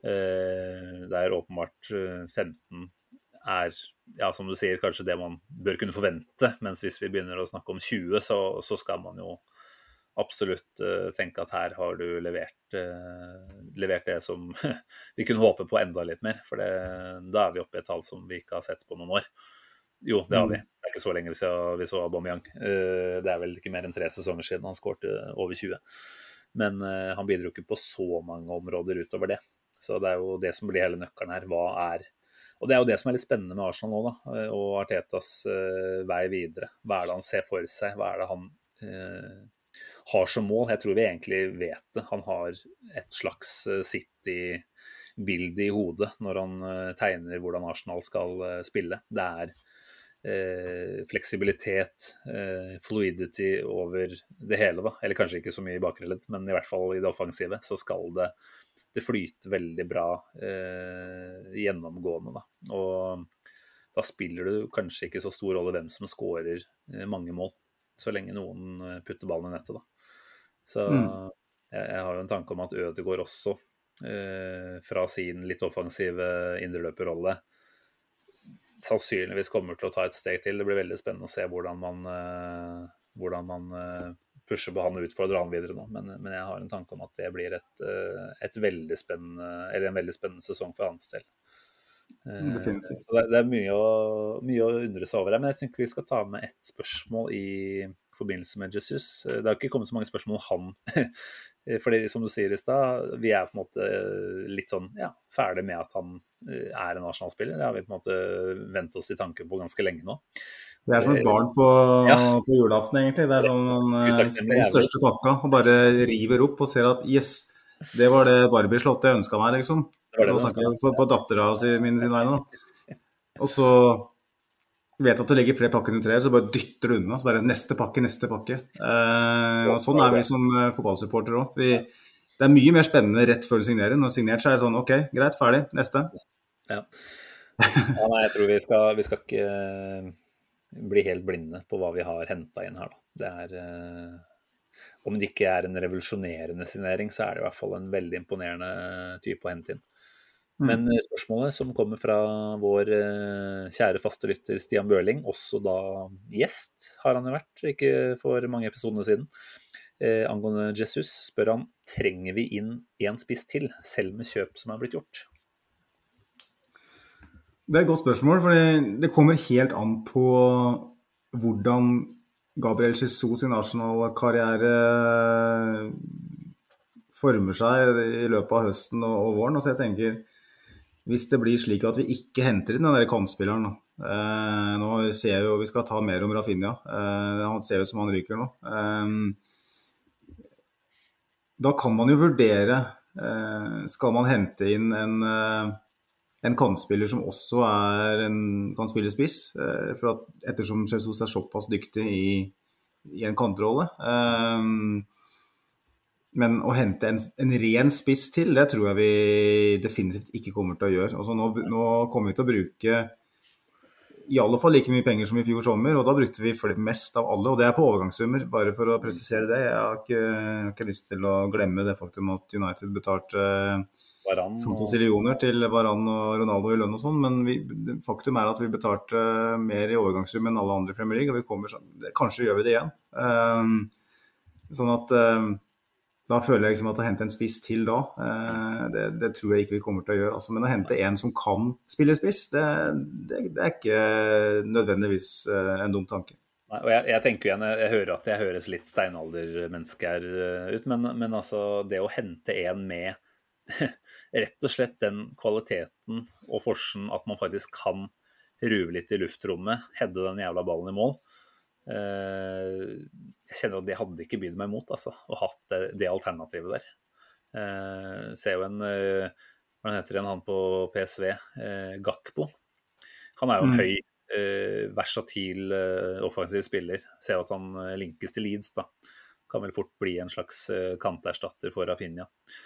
Eh, det er åpenbart eh, femten er, ja, som du sier, kanskje det man bør kunne forvente, mens hvis vi begynner å snakke om tjue, så, så skal man jo absolutt uh, tenke at her har du levert, uh, levert det som vi kunne håpe på enda litt mer, for det, da er vi oppe i et tall som vi ikke har sett på noen år. Jo, det har vi. Det er ikke så lenge vi så, vi så Aubameyang. Uh, det er vel ikke mer enn tre sesonger siden han skårte over tjue. Men uh, han bidrar ikke på så mange områder utover det. Så det er jo det som blir hele nøkkelen her. Hva er Og det er jo det som er litt spennende med Arsenal nå, da, og Artetas uh, vei videre. Hva er det han ser for seg? Hva er det han uh, har som mål? Jeg tror vi egentlig vet det. Han har et slags uh, City-bilde i hodet når han uh, tegner hvordan Arsenal skal uh, spille. Det er uh, fleksibilitet, uh, fluidity over det hele, da. Eller kanskje ikke så mye i bakre ledd, men i hvert fall i det offensive så skal det det flyter veldig bra eh, gjennomgående, da. Og da spiller du kanskje ikke så stor rolle hvem som skårer eh, mange mål, så lenge noen putter ballen i nettet, da. Så mm. jeg, jeg har jo en tanke om at Ødegaard også, eh, fra sin litt offensive indreløperrolle, sannsynligvis kommer til å ta et steg til. Det blir veldig spennende å se hvordan man, eh, hvordan man eh, pusher på han og utfordrer han videre nå, men, men jeg har en tanke om at det blir et, et veldig spennende, eller en veldig spennende sesong for hans del. Definitivt. Så det, det er mye å, mye å undre seg over her, men jeg tenker vi skal ta med et spørsmål i forbindelse med Jesus. Det har ikke kommet så mange spørsmål om han, fordi som du sier i sted, vi er på en måte litt sånn, ja, ferdig med at han er en Arsenal-spiller. Det har vi på en måte ventet oss i tanken på ganske lenge nå. Det er som et barn på, ja. på julaften, egentlig. Det er sånn den største pakka, og bare river opp og ser at yes, det var det Barbie-slottet jeg ønsket meg, liksom. Det det Nå snakker jeg på, på dattera min sin vegne. Og så vet at du legger flere pakker under treet, så bare dytter du unna, så bare neste pakke, neste pakke. Eh, og sånn er vi som fotballsupporter også. Vi, det er mye mer spennende rett før du signerer. Når signert så er det sånn, ok, greit, ferdig, neste. Ja, ja nei, jeg tror vi skal, vi skal ikke bli helt blinde på hva vi har hentet inn her, da. Det er, eh, om det ikke er en revolusjonerende signering, så er det i hvert fall en veldig imponerende type å hente inn. Men spørsmålet som kommer fra vår eh, kjære faste lytter Stian Bøhling, også da gjest har han jo vært, ikke for mange episodene siden, eh, angående Jesus, spør han, trenger vi inn en spiss til, selv med kjøp som er blitt gjort? Det er et godt spørsmål, for det kommer helt an på hvordan Gabriel Jesus sin Arsenal-karriere former seg i løpet av høsten og, og våren. Altså jeg tenker, hvis det blir slik at vi ikke henter inn den der kantspilleren, eh, nå ser jeg jo, vi skal ta mer om Rafinha, eh, han ser ut som han ryker nå. Eh, da kan man jo vurdere, eh, skal man hente inn en... Eh, en kantspiller som også er en, kan spille spiss, eh, for at, ettersom Jesus er såpass dyktig i, i en kantrolle. Um, men å hente en, en ren spiss til, det tror jeg vi definitivt ikke kommer til å gjøre. Altså nå, nå kommer vi til å bruke i alle fall like mye penger som i fjor sommer, og da brukte vi mest av alle, og det er på overgangssummer, bare for å presisere det. Jeg har ikke, jeg har ikke lyst til å glemme det faktum at United betalte fantasillioner til Varane og Ronaldo i lønn og sånn, men vi, faktum er at vi betalte mer i overgangssum enn alle andre i Premier League, og vi kommer sånn, kanskje gjør vi det igjen. Um, sånn at um, da føler jeg liksom at å hente en spiss til da, uh, det, det tror jeg ikke vi kommer til å gjøre. Altså, men å hente en som kan spille spiss, det, det, det er ikke nødvendigvis uh, en dum tanke. Nei, og jeg, jeg tenker igjen, jeg, jeg hører at jeg høres litt steinaldermenneske her ut, men, men altså det å hente en med rett og slett den kvaliteten og forsen at man faktisk kan ruve litt i luftrommet, hedde den jævla ballen i mål. Jeg kjenner at det hadde ikke bydd meg imot, altså, å ha det, det alternativet der. Jeg ser jo en, hva heter det, han på P S V, Gakpo. Han er jo en mm. høy, eh, versatil eh, offensiv spiller. Ser jo at han eh, linkes til Leeds, da. Kan vel fort bli en slags eh, kanterstatter for Rafinha.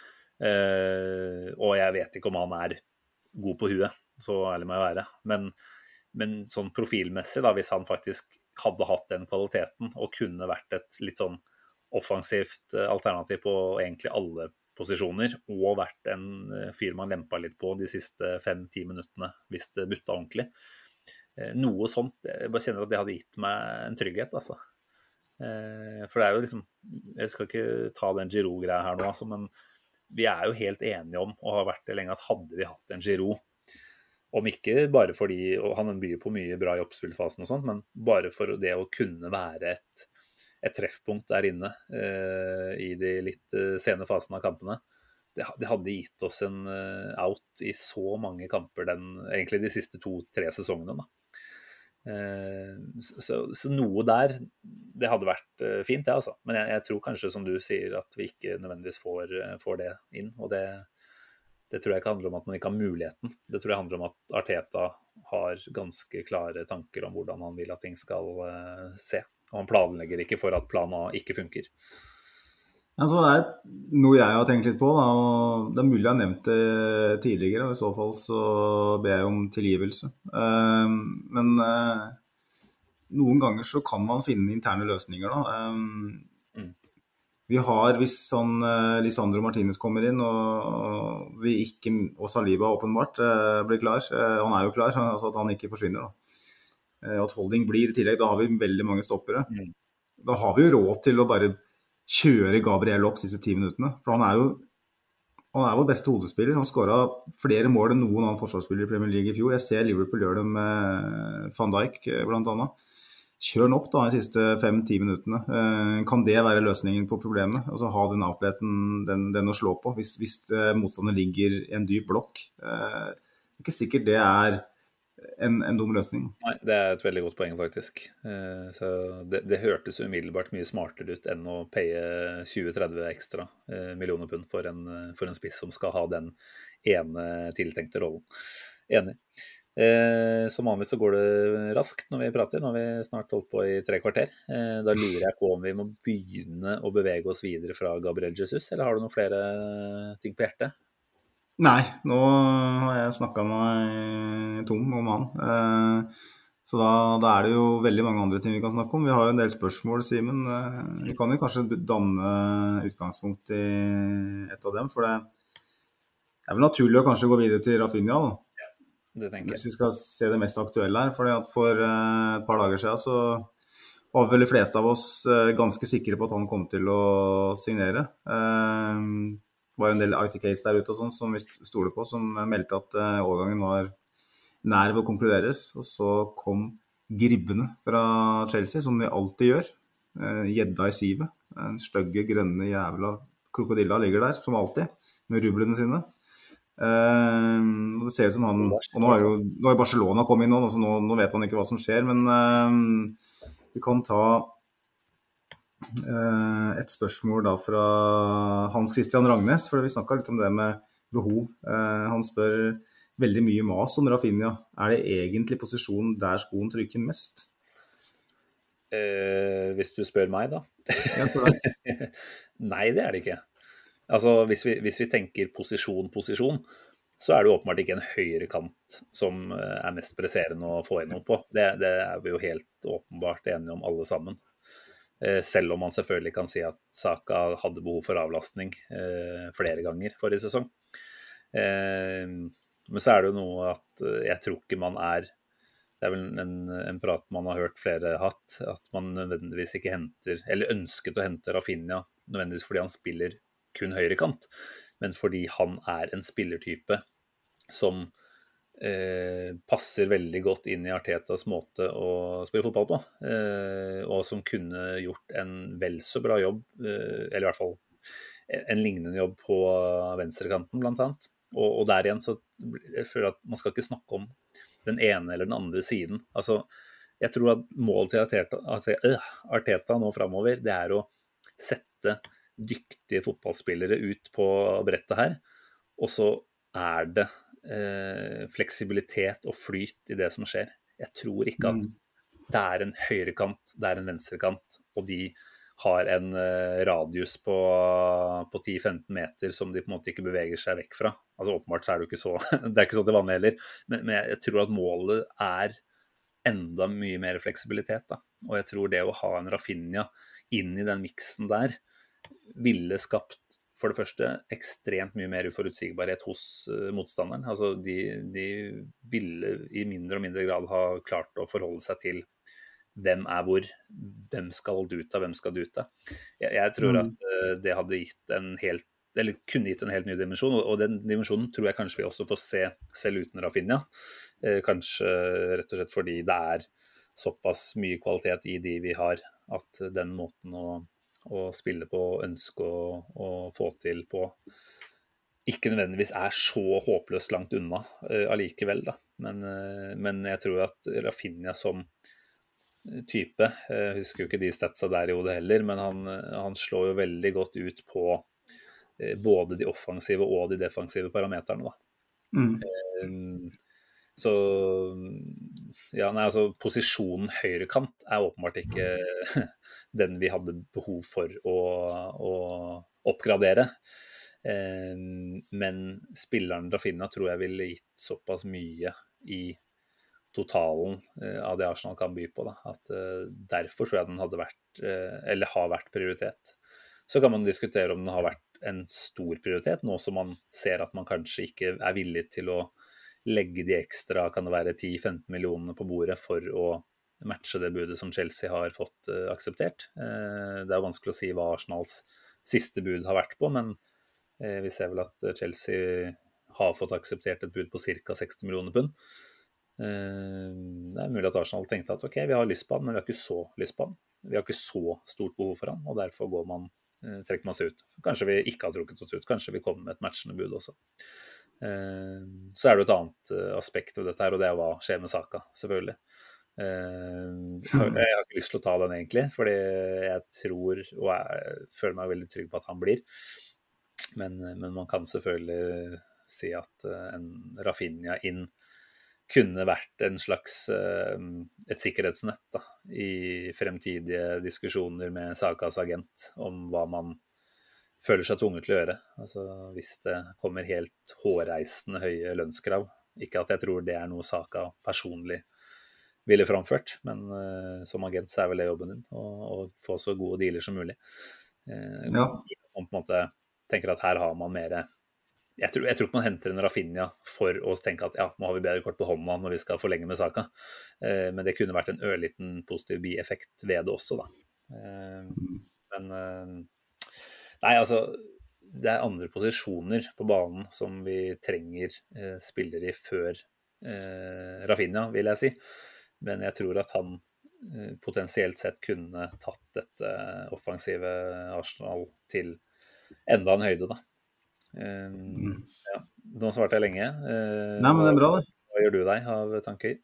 Eh, og jeg vet ikke om han er god på huet, så ærlig må jeg være. Men, men sånn profilmessig, da, hvis han faktisk hadde hatt den kvaliteten og kunne vært et litt sånn offensivt alternativ på egentlig alle posisjoner, og vært en fyr man lempa litt på de siste fem-ti minuttene hvis det butta ordentlig. Noe sånt, jeg bare kjenner at det hadde gitt meg en trygghet, altså. For det er jo liksom, jeg skal ikke ta den Giroud-greia her nå, altså, men vi er jo helt enige om, og har vært det lenge, at hadde vi hatt en Giroud, om ikke bare fordi, og han byr på mye bra i oppspillfasen og sånt, men bare for det å kunne være et et treffpunkt der inne eh, i de litt eh, sene fasene av kampene. Det, det hadde gitt oss en eh, out i så mange kamper den, egentlig de siste to-tre sesongene. Da. Eh, så, så noe der, det hadde vært eh, fint, det altså. Men jeg, jeg tror kanskje, som du sier, at vi ikke nødvendigvis får, får det inn. Og det, det tror jeg ikke handler om at man ikke har muligheten. Det tror jeg handler om at Arteta har ganske klare tanker om hvordan han vil at ting skal eh, se. Og han planlegger ikke for at plan A ikke funker. Altså, det er noe jeg har tenkt litt på, da, og det er mulig jeg har nevnt det tidligere, og i så fall så ber jeg om tilgivelse. Uh, men uh, noen ganger så kan man finne interne løsninger da. Uh, mm. Vi har, hvis sånn uh, Lisandro Martinez kommer inn, og vi ikke, og Saliba åpenbart uh, blir klar, uh, han er jo klar, altså at han ikke forsvinner da. At Holding blir i tillegg, da har vi veldig mange stoppere. Mm. Da har vi jo råd til å bare kjøre Gabriel opp siste ti minuttene. For han er jo han er vår beste hodespiller. Han skåret flere mål enn noen annen forsvarsspiller i Premier League i fjor. Jeg ser Liverpool gjør det med Van Dijk blant annet. Kjør den opp da i siste fem-ti minuttene. Kan det være løsningen på problemet? Altså ha den outleten, den, den å slå på, hvis, hvis motstanderen ligger i en dyp blokk. Det er ikke sikkert det er En, en dum løsning. Nei, det er et veldig godt poeng faktisk. Eh, så det, det hørtes umiddelbart mye smartere ut enn å paye tjue-tretti ekstra eh, millioner pund for en, for en spiss som skal ha den ene tiltenkte rollen. Enig. Eh, som vanlig så går det raskt når vi prater. Nå har vi snart holdt på i tre kvarter. Eh, da lurer jeg på om vi må begynne å bevege oss videre fra Gabriel Jesus, eller har du noen flere ting på hjertet? Nei, nå har jeg snakket meg tom om han. Eh, så da, da er det jo veldig mange andre ting vi kan snakke om. Vi har jo en del spørsmål, Simen. Eh, vi kan jo kanskje danne utgangspunkt i et av dem, for det er vel naturlig å kanskje gå videre til Rafinha. Ja, det tenker jeg. Hvis vi skal se det mest aktuelle her, for for eh, et par dager siden så var vel de fleste av oss eh, ganske sikre på at han kom til å signere. Eh, Det var en del I T case der ute og sånn som vi stoler på, som meldte at uh, overgangen var nær ved å konkluderes. Og så kom gribbene fra Chelsea, som de alltid gjør. Gjedda uh, i sivet. En støgge, grønne, jævla krokodilla ligger der, som alltid, med rublene sine. Uh, og det ser ut som han... Og nå har jo nå har Barcelona kommet inn nå, så nå, nå vet man ikke hva som skjer, men uh, vi kan ta... et spørsmål da fra Hans Christian Ragnes, for vi snakket litt om det med behov. Han spør veldig mye mas om Rafinha. Er det egentlig posisjonen der skoen trykker mest? Eh, hvis du spør meg da. Jeg tror det. Nei, det er det ikke. Altså, hvis vi, hvis vi tenker posisjon, posisjon, så er det åpenbart ikke en høyre kant som er mest presserende å få inn noe på. Det, det er vi jo helt åpenbart enige om alle sammen. Selv om man selvfølgelig kan si at Saka hadde behov for avlastning eh, flere ganger forrige sesong. Eh, men så er det jo noe at jeg tror ikke man er, det er vel en, en prat man har hørt flere hatt, at man nødvendigvis ikke henter, eller ønsket å hente Rafinha nødvendigvis fordi han spiller kun høyre kant, men fordi han er en spillertype som Eh, passer veldig godt inn i Artetas måte å spille fotball på, eh, og som kunne gjort en vel så bra jobb, eh, eller i hvert fall en lignende jobb på venstrekanten blant annet, og, og der igjen så jeg føler at man skal ikke snakke om den ene eller den andre siden. Altså, jeg tror at målet til Arteta, altså, øh, Arteta nå fremover, det er å sette dyktige fotballspillere ut på brettet her, og så er det Eh, fleksibilitet og flyt i det som skjer. Jeg tror ikke at det er en høyrekant, det er en venstrekant, og de har en uh, radius på, på ti til femten meter som de på en måte ikke beveger seg vekk fra. Altså åpenbart så er det jo ikke så, det er ikke så til vanlig heller, men, men jeg tror at målet er enda mye mer fleksibilitet da. Og jeg tror det å ha en Rafinha inn i den miksen der ville skapt for det første ekstremt mye mer uforutsigbarhet hos uh, motstanderen. Altså de, de ville i mindre og mindre grad ha klart å forholde seg til hvem er hvor, hvem skal du ta, hvem skal du ta. Jeg, jeg tror at uh, det hadde gitt en helt, eller kunne gitt en helt ny dimensjon, og, og den dimensjonen tror jeg kanskje vi også får se selv uten Rafinha. Uh, kanskje rett og slett fordi det er såpass mye kvalitet i de vi har, at den måten å å spille på, ønske å, å få til på, ikke nødvendigvis er så håpløst langt unna uh, allikevel da. Men, uh, men jeg tror at Rafinha som type, jeg uh, husker jo ikke de statsa der i hodet heller, men han, uh, han slår jo veldig godt ut på uh, både de offensive og de defensive parameterne da. Mm. Uh, så ja, nei, altså posisjonen høyrekant er åpenbart ikke den vi hadde behov for å, å oppgradere. Eh, men spilleren Rafinha tror jeg ville gitt såpass mye i totalen eh, av det Arsenal kan by på, da, at eh, derfor tror jeg den hadde vært, eh, eller har vært prioritet. Så kan man diskutere om den har vært en stor prioritet, nå som man ser at man kanskje ikke er villig til å legge de ekstra, kan det være ti til femten millionene på bordet for å matche det budet som Chelsea har fått uh, akseptert. Uh, det er vanskelig å si hva Arsenals siste bud har vært på, men uh, vi ser vel at Chelsea har fått akseptert et bud på cirka seksti millioner pund. Uh, det er mulig at Arsenal tenkte at ok, vi har lyst på han, men vi har ikke så lyst på han. Vi har ikke så stort behov for han, og derfor går man, uh, trekker man seg ut. Kanskje vi ikke har trukket oss ut, kanskje vi kommer med et matchende bud også. Uh, så er det et annet uh, aspekt ved dette her, og det er hva skjer med Saka, selvfølgelig. Uh, jeg har ikke lyst til å ta den egentlig, fordi jeg tror og jeg føler meg veldig trygg på at han blir, men, men man kan selvfølgelig si at uh, en Rafinha inn kunne vært en slags uh, et sikkerhetsnett da, i fremtidige diskusjoner med Sakas agent om hva man føler seg tvunget til å gjøre. Altså hvis det kommer helt hårreisende høye lønnskrav, ikke at jeg tror det er noe Saka personlig ville framført, men uh, som agent så er vel det jobben din, å få så gode dealer som mulig. Uh, ja. Man på en måte tenker at her har man mer, jeg tror, jeg tror ikke man henter en Rafinha for å tenke at ja, nå har vi bedre kort på hånda når vi skal forlenge med Saka, uh, men det kunne vært en ørliten positiv bieffekt ved det også da. Uh, men uh, nei, altså det er andre posisjoner på banen som vi trenger uh, spillere i før uh, Rafinha, vil jeg si. Men jeg tror at han eh, potensielt sett kunne tatt dette offensive Arsenal til enda en høyde da. Uh, mm. Ja, nå svarte jeg lenge. Uh, Nei, men det er bra det. Hva gjør du deg av tanker?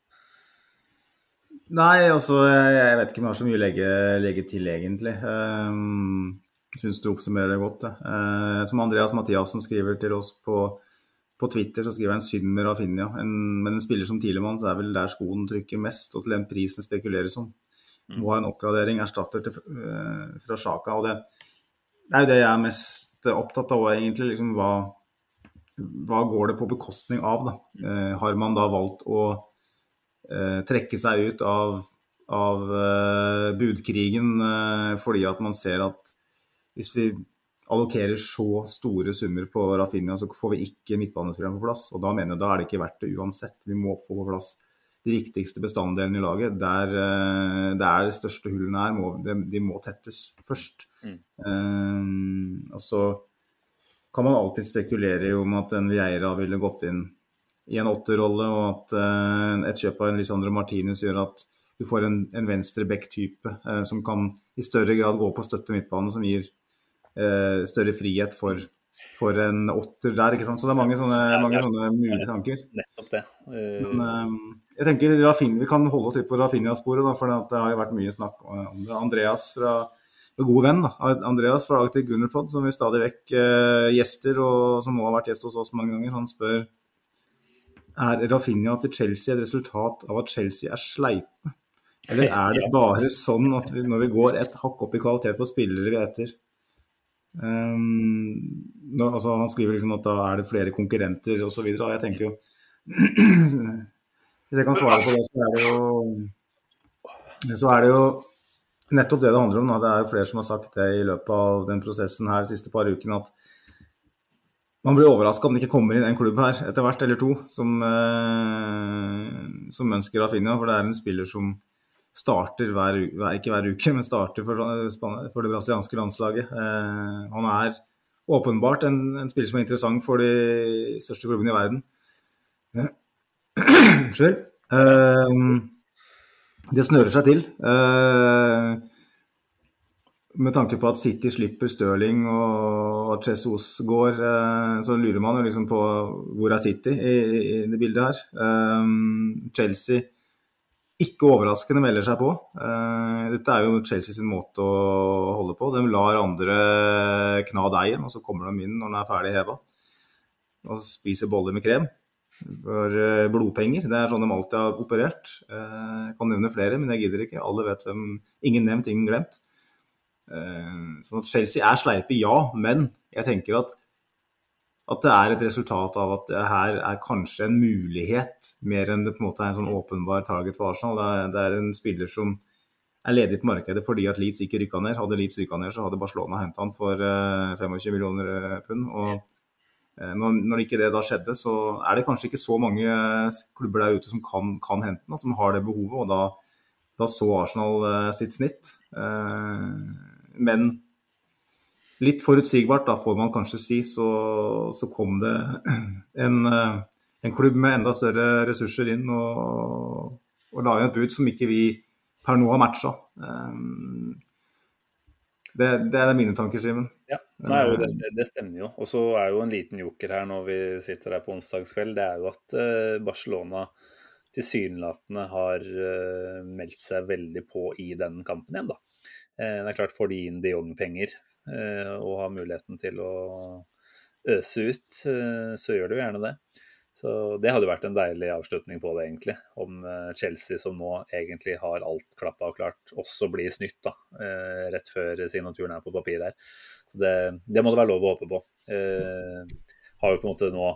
Nei, altså, jeg, jeg vet ikke om jeg har så mye å legge, legge til egentlig. Um, jeg synes du oppsummerer det godt. Uh, som Andreas Mathiasen skriver til oss på På Twitter så skriver han synd med Rafinha, en, men en spiller som Tielemans så er vel der skoen trykker mest, og til den prisen spekuleres om. Må ha en oppgradering, erstatter til, uh, fra Xhaka, og det, det er jo det jeg er mest opptatt av, egentlig, liksom, hva, hva går det på bekostning av, da? Uh, har man da valgt å uh, trekke seg ut av, av uh, budkrigen, uh, fordi at man ser at hvis vi allokerer så store summer på Rafinha, så får vi ikke midtbanespilleren på plass. Og da mener jeg, da er det ikke verdt det uansett. Vi må få på plass de viktigste bestanddelene i laget. Der, der de største hullene er, må, de, de må tettes først. Mm. Um, og så kan man alltid spekulere om at en Vieira ville gått inn i en åtterrolle, og at uh, et kjøp av en Lisandro Martinez gjør at du får en, en venstre back-type uh, som kan i større grad gå på støtte midtbanen, som gir Uh, større frihet for, for en åtter der, ikke sant? Så det er mange sånne, ja, mange sånne mulige tanker. Nettopp det. Uh... Men uh, jeg tenker Rafinha, vi kan holde oss litt på Rafinha-sporet da, for det har jo vært mye snakk om det. Andreas fra, god venn da, Andreas fra Arctic Gunnerpod, som vi stadig vekk uh, gjester, og som nå har vært gjest hos oss mange ganger, han spør er Rafinha til Chelsea et resultat av at Chelsea er sleipe? Eller er det bare sånn at vi, når vi går et hakk opp i kvalitet på spillere vi etter? Um, nå, altså, han skriver liksom at da er det flere konkurrenter og så videre, og jeg tenker jo hvis jeg kan svare på det, så er det jo så er det jo nettopp det det handler om. Da. Det er jo flere som har sagt det i løpet av den prosessen her de siste par ukene, at man blir overrasket om det ikke kommer inn en klubb her etter hvert eller to som, eh, som ønsker Rafinha, for det er en spiller som starter hver, ikke hver uke, men starter for, for det brasilianske landslaget. Eh, han er åpenbart en, en spiller som er interessant for de største klubbene i verden. Unnskyld. Uh, det snører seg til. Uh, med tanke på at City slipper Sterling og Jesus går, uh, så lurer man jo liksom på hvor er City i, i, i det bildet her. Uh, Chelsea ikke overraskende melder seg på. Uh, dette er jo Chelsea sin måte å holde på. De lar andre kna deigen, og så kommer de inn når den er ferdig hevet. Og spiser boller med krem. For blodpenger, det er sånn de alltid har operert. Jeg kan nevne flere, men jeg gidder ikke. Alle vet hvem, ingen nevnt, ingen glemt. Sånn at Chelsea er sleipe, ja, men jeg tenker at, at det er et resultat av at det her er kanskje en mulighet, mer enn det på en måte er en sånn åpenbar target for Arsenal. Det er, det er en spiller som er ledig på markedet fordi at Leeds ikke rykket ned. Hadde Leeds rykket ned, så hadde Barcelona hentet han for tjuefem millioner pund, og Når, når ikke det da skjedde, så er det kanskje ikke så mange klubber der ute som kan, kan hente den, som har det behovet, og da, da så Arsenal uh, sitt snitt. Uh, men litt forutsigbart, da får man kanskje si, så, så kom det en, uh, en klubb med enda større ressurser inn og, og la inn et bud som ikke vi per nå har matchet. Uh, det, det er mine tanker, Simen. Ja, nei, det, det stemmer jo. Og så er jo en liten joker her når vi sitter her på onsdagskveld, det er jo at uh, Barcelona tilsynelatende har uh, meldt seg veldig på i den kampen igjen da. Uh, det er klart, får de inn de unge penger uh, og har muligheten til å øse ut, uh, så gjør det jo gjerne det. Så det hadde vært en deilig avslutning på det egentlig, om uh, Chelsea som nå egentlig har alt klappet og klart, også blir snytt da, uh, rett før signaturen er på papir her. Så det, det må det være lov å håpe på. Eh, har jo på en måte nå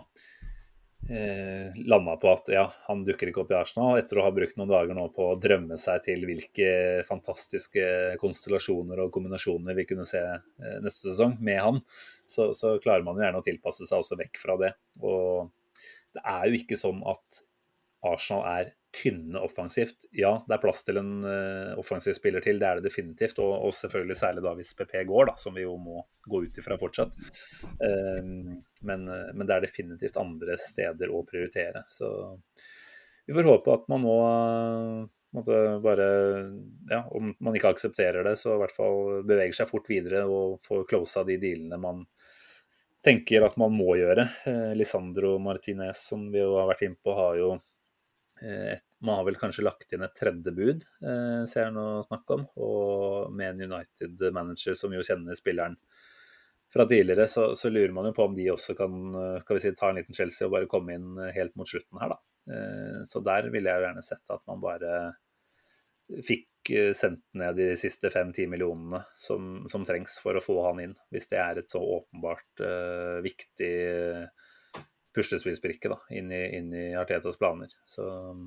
eh, landet på at ja, han dukker ikke opp i Arsenal, etter å ha brukt noen dager nå på å drømme seg til hvilke fantastiske konstellasjoner og kombinasjoner vi kunne se eh, neste sesong med han, så, så klarer man jo gjerne å tilpasse seg også vekk fra det. Og det er jo ikke sånn at Arsenal er tynne offensivt. Ja, det er plass til en uh, offensiv spiller til, det er det definitivt, og, og selvfølgelig særlig da hvis P P går da, som vi jo må gå ut ifra fortsatt. Um, men, men det er definitivt andre steder å prioritere, så vi får håpe at man nå uh, måtte bare, ja, om man ikke aksepterer det, så i hvert fall beveger seg fort videre og får closet de dealene man tenker at man må gjøre. Uh, Lisandro Martinez, som vi jo har vært inne på, har jo Et, man har vel kanskje lagt inn et tredje bud, eh, ser jeg nå snakke om, og med en United-manager som jo kjenner spilleren fra tidligere, så, så lurer man jo på om de også kan, skal vi si, ta en liten Chelsea og bare komme inn helt mot slutten her da. Eh, så der ville jeg jo gjerne sett at man bare fikk sendt ned de siste fem-ti millionene som, som trengs for å få han inn, hvis det er et så åpenbart eh, viktig puslespillsbrikke da, inn i, inn i Artetas planer. Så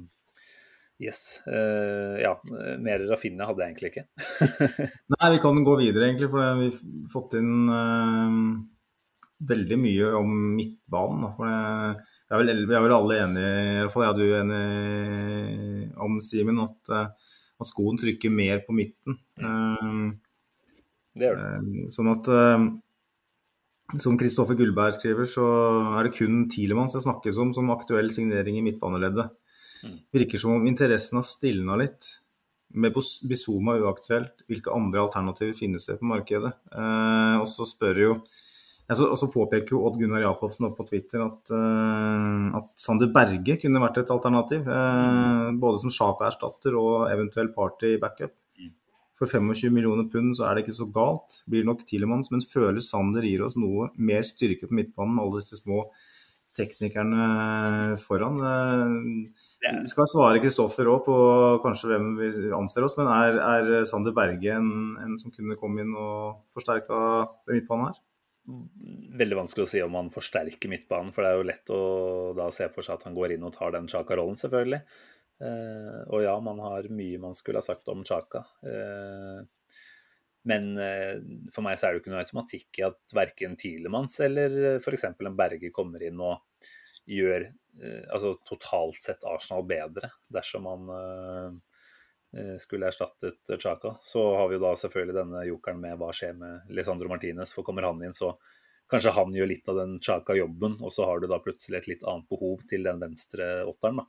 yes, uh, ja, mer Rafinha hadde jeg egentlig ikke. Nei, vi kan gå videre egentlig, for vi har fått inn uh, veldig mye om midtbanen. Da, for det, vi, er vel, vi er vel alle enige, i hvert fall er du enig om, Simen, at, uh, at skoen trykker mer på midten. Uh, det gjør det. Uh, sånn at... Uh, Som Kristoffer Gullberg skriver, så er det kun Tielemans det snakkes om som aktuell signering i midtbaneleddet. Virker som om interessen har stilnet litt. Med Bissouma uaktuelt, hvilke andre alternativer finnes det på markedet? Eh, og så spør jo, altså, og så påpeker jo Odd Gunnar Jakobsen opp på Twitter at, eh, at Sander Berge kunne vært et alternativ, eh, både som Xhaka-erstatter og eventuell party backup. For tjuefem millioner pund så er det ikke så galt, blir nok Tielemans, men føler Sander gir oss noe mer styrke på midtbanen med alle disse små teknikerne foran. Vi skal svare Kristoffer også på kanskje hvem vi anser oss, men er, er Sander Berge en, en som kunne komme inn og forsterke det midtbanen her? Veldig vanskelig å si om han forsterker midtbanen, for det er jo lett å da se for seg at han går inn og tar den Xhaka-rollen, selvfølgelig. Eh, og ja, man har mye man skulle ha sagt om Xhaka. Eh, men eh, for meg så er det jo ikke noe automatikk i at hverken Tielemans eller for eksempel en Berge kommer inn og gjør eh, altså totalt sett Arsenal bedre dersom man eh, skulle erstattet Xhaka. Så har vi jo da selvfølgelig denne jokeren med hva skjer med Lisandro Martinez, for kommer han inn så kanskje han gjør litt av den Xhaka-jobben, og så har du da plutselig et litt annet behov til den venstre åtteren da.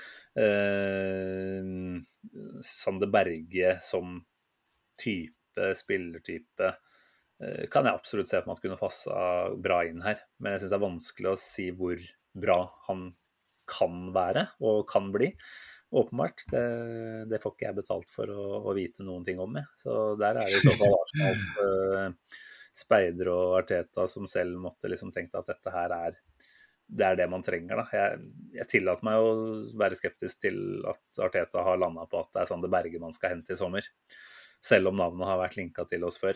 Eh, Sander Berge som type, spillertype, eh, kan jeg absolutt se for meg at kunne passet bra inn her, men jeg synes det er vanskelig å si hvor bra han kan være og kan bli. Åpenbart, det, det får ikke jeg betalt for å, å vite noen ting om. Jeg. Så der er det i så fall Arsenals uh, Speider og Arteta som selv måtte liksom tenke at dette her er det er det man trenger. Da. Jeg, jeg tillater meg å være skeptisk til at Arteta har landet på at det er Sander Berge man skal hente i sommer, selv om navnet har vært linket til oss før.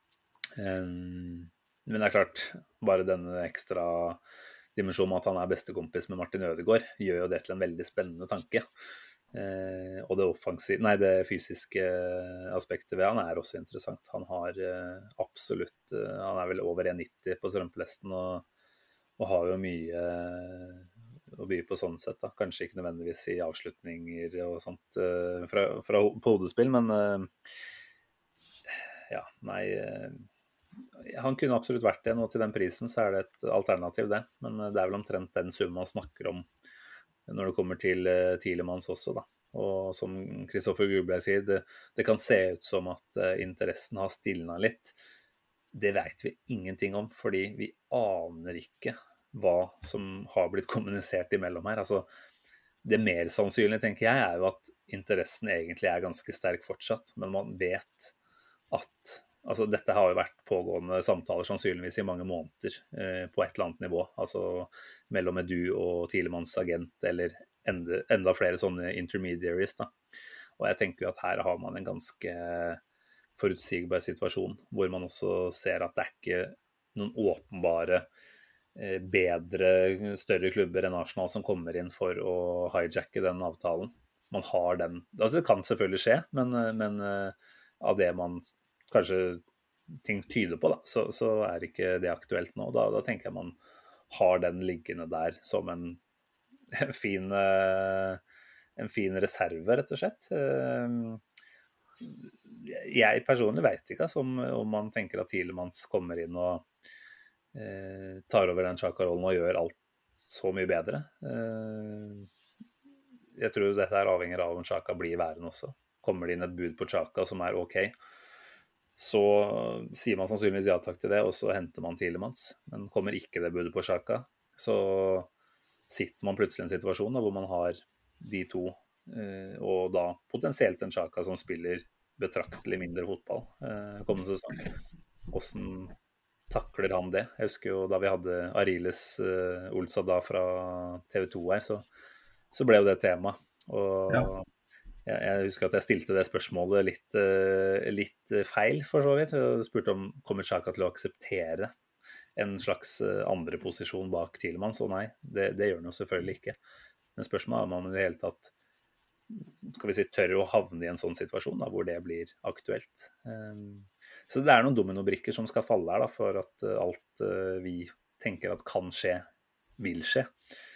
Um, men det er klart, bare denne ekstra dimensjonen med at han er bestekompis med Martin Ødegaard, gjør jo det til en veldig spennende tanke. Eh, og det offensive, nei, det fysiske aspektet ved han er også interessant. Han har eh, absolutt, eh, han er vel over en nitti på strømpelesten og, og har jo mye eh, å by på sånn sett. Da. Kanskje ikke nødvendigvis i avslutninger og sånt eh, fra, fra, på hodespill, men eh, ja, nei... Eh, han kunne absolutt vært det, og til den prisen så er det et alternativ det, men det er vel omtrent den summen man snakker om når det kommer til uh, Tielemans også da, og som Kristoffer Grubleid sier, det, det kan se ut som at uh, interessen har stilnet litt. Det vet vi ingenting om, fordi vi aner ikke hva som har blitt kommunisert imellom her. Altså, det mer sannsynlige, tenker jeg, er jo at interessen egentlig er ganske sterk fortsatt, men man vet at altså, dette har jo vært pågående samtaler sannsynligvis i mange måneder eh, på et eller annet nivå, altså mellom Edu og Tielemans agent, eller enda, enda flere sånne intermediaries da. Og jeg tenker jo at her har man en ganske forutsigbar situasjon, hvor man også ser at det er ikke noen åpenbare eh, bedre, større klubber enn Arsenal som kommer inn for å hijacke den avtalen. Man har den, altså det kan selvfølgelig skje, men, men eh, av det man kanskje ting tyder på da, så, så er ikke det aktuelt nå. Da, da tenker jeg man har den liggende der som en, en, fin, en fin reserve, rett og slett. Jeg personlig vet ikke altså, om, om man tenker at Tielemans kommer inn og eh, tar over den Xhaka-rollen og gjør alt så mye bedre. Eh, jeg tror dette er avhengig av om Xhaka blir værende også. Kommer det inn et bud på Xhaka som er ok, så sier man sannsynligvis ja takk til det, og så henter man Tielemans. Men kommer ikke det budet på Xhaka, så sitter man plutselig i en situasjon da, hvor man har de to, eh, og da potensielt en Xhaka som spiller betraktelig mindre fotball eh, kommende sesong. Hvordan takler han det? Jeg husker jo da vi hadde Ariles eh, Olsada fra T V to her, så, så ble jo det tema. Og ja. Jeg husker at jeg stilte det spørsmålet litt, litt feil for så vidt. Jeg spurte om kommer Xhaka til å akseptere en slags andre posisjon bak Tielemans, og nei, det, det gjør han jo selvfølgelig ikke. Men spørsmålet er om han i det hele tatt skal vi si, tør å havne i en sånn situasjon da, hvor det blir aktuelt. Så det er noen dominobrikker som skal falle her da, for at alt vi tenker at kan skje, vil skje.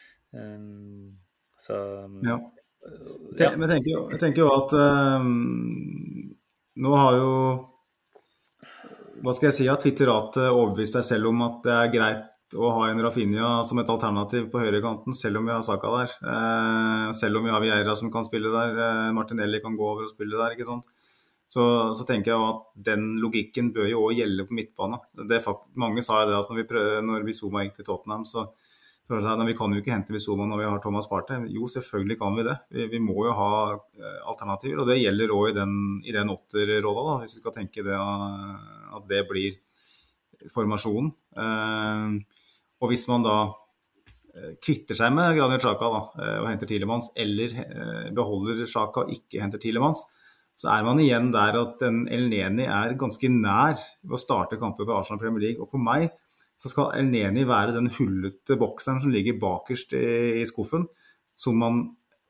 Så... Ja. Ja. Jeg, tenker jo, jeg tenker jo at um, nå har jo hva skal jeg si, at Twitteratet overbevist deg selv om at det er greit å ha en Rafinha som et alternativ på høyrekanten, selv om vi har Saka der, eh, selv om vi har Vieira som kan spille der, eh, Martinelli kan gå over og spille der, ikke sant? Så, så tenker jeg at den logikken bør jo også gjelde på midtbane. Det er fakt, mange sa jo det at når vi, prøv, når vi Zuma gikk til Tottenham, så vi kan jo ikke hente Bissoma når vi har Thomas Partey. Jo, selvfølgelig kan vi det. Vi, vi må jo ha alternativer, og det gjelder også i den, i den åtterrollen da, hvis vi skal tenke det, at det blir formasjonen. Eh, og hvis man da kvitter seg med Granit Xhaka da, og henter Tielemans, eller beholder Xhaka og ikke henter Tielemans, så er man igjen der at en El-Neni er ganske nær ved å starte kamper for Arsenal Premier League. Og for meg så skal El-Neni være den hullete bokseren som ligger bakerst i, i skuffen, som man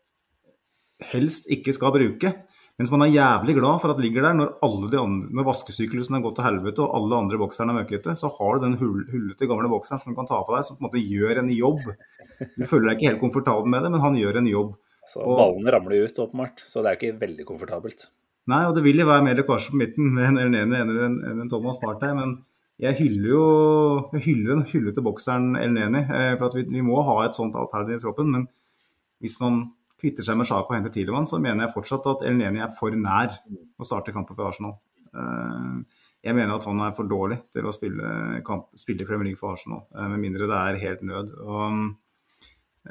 helst ikke skal bruke. Mens man er jævlig glad for at det ligger der når, alle de andre, når vaskesyklusen har gått til helvete og alle andre bokserne er møkkete, så har du den hull, hullete gamle bokseren som du kan ta på deg, som på en måte gjør en jobb. Du føler deg ikke helt komfortabel med det, men han gjør en jobb. Så ballene ramler ut åpenbart, så det er ikke veldig komfortabelt. Nei, og det vil jo være mer lekkasje på midten med en El-Neni enn en, en, en Thomas Partey, men jeg hyller jo jeg hyller den hullete bokseren El-Neni, for at vi, vi må ha et sånt alternativ i troppen, men hvis man kvitter seg med Xhaka og henter Tielemans, så mener jeg fortsatt at El-Neni er for nær å starte kampen for Arsenal. Jeg mener at han er for dårlig til å spille, kamp, spille i Premier League for Arsenal, med mindre det er helt nød. Og,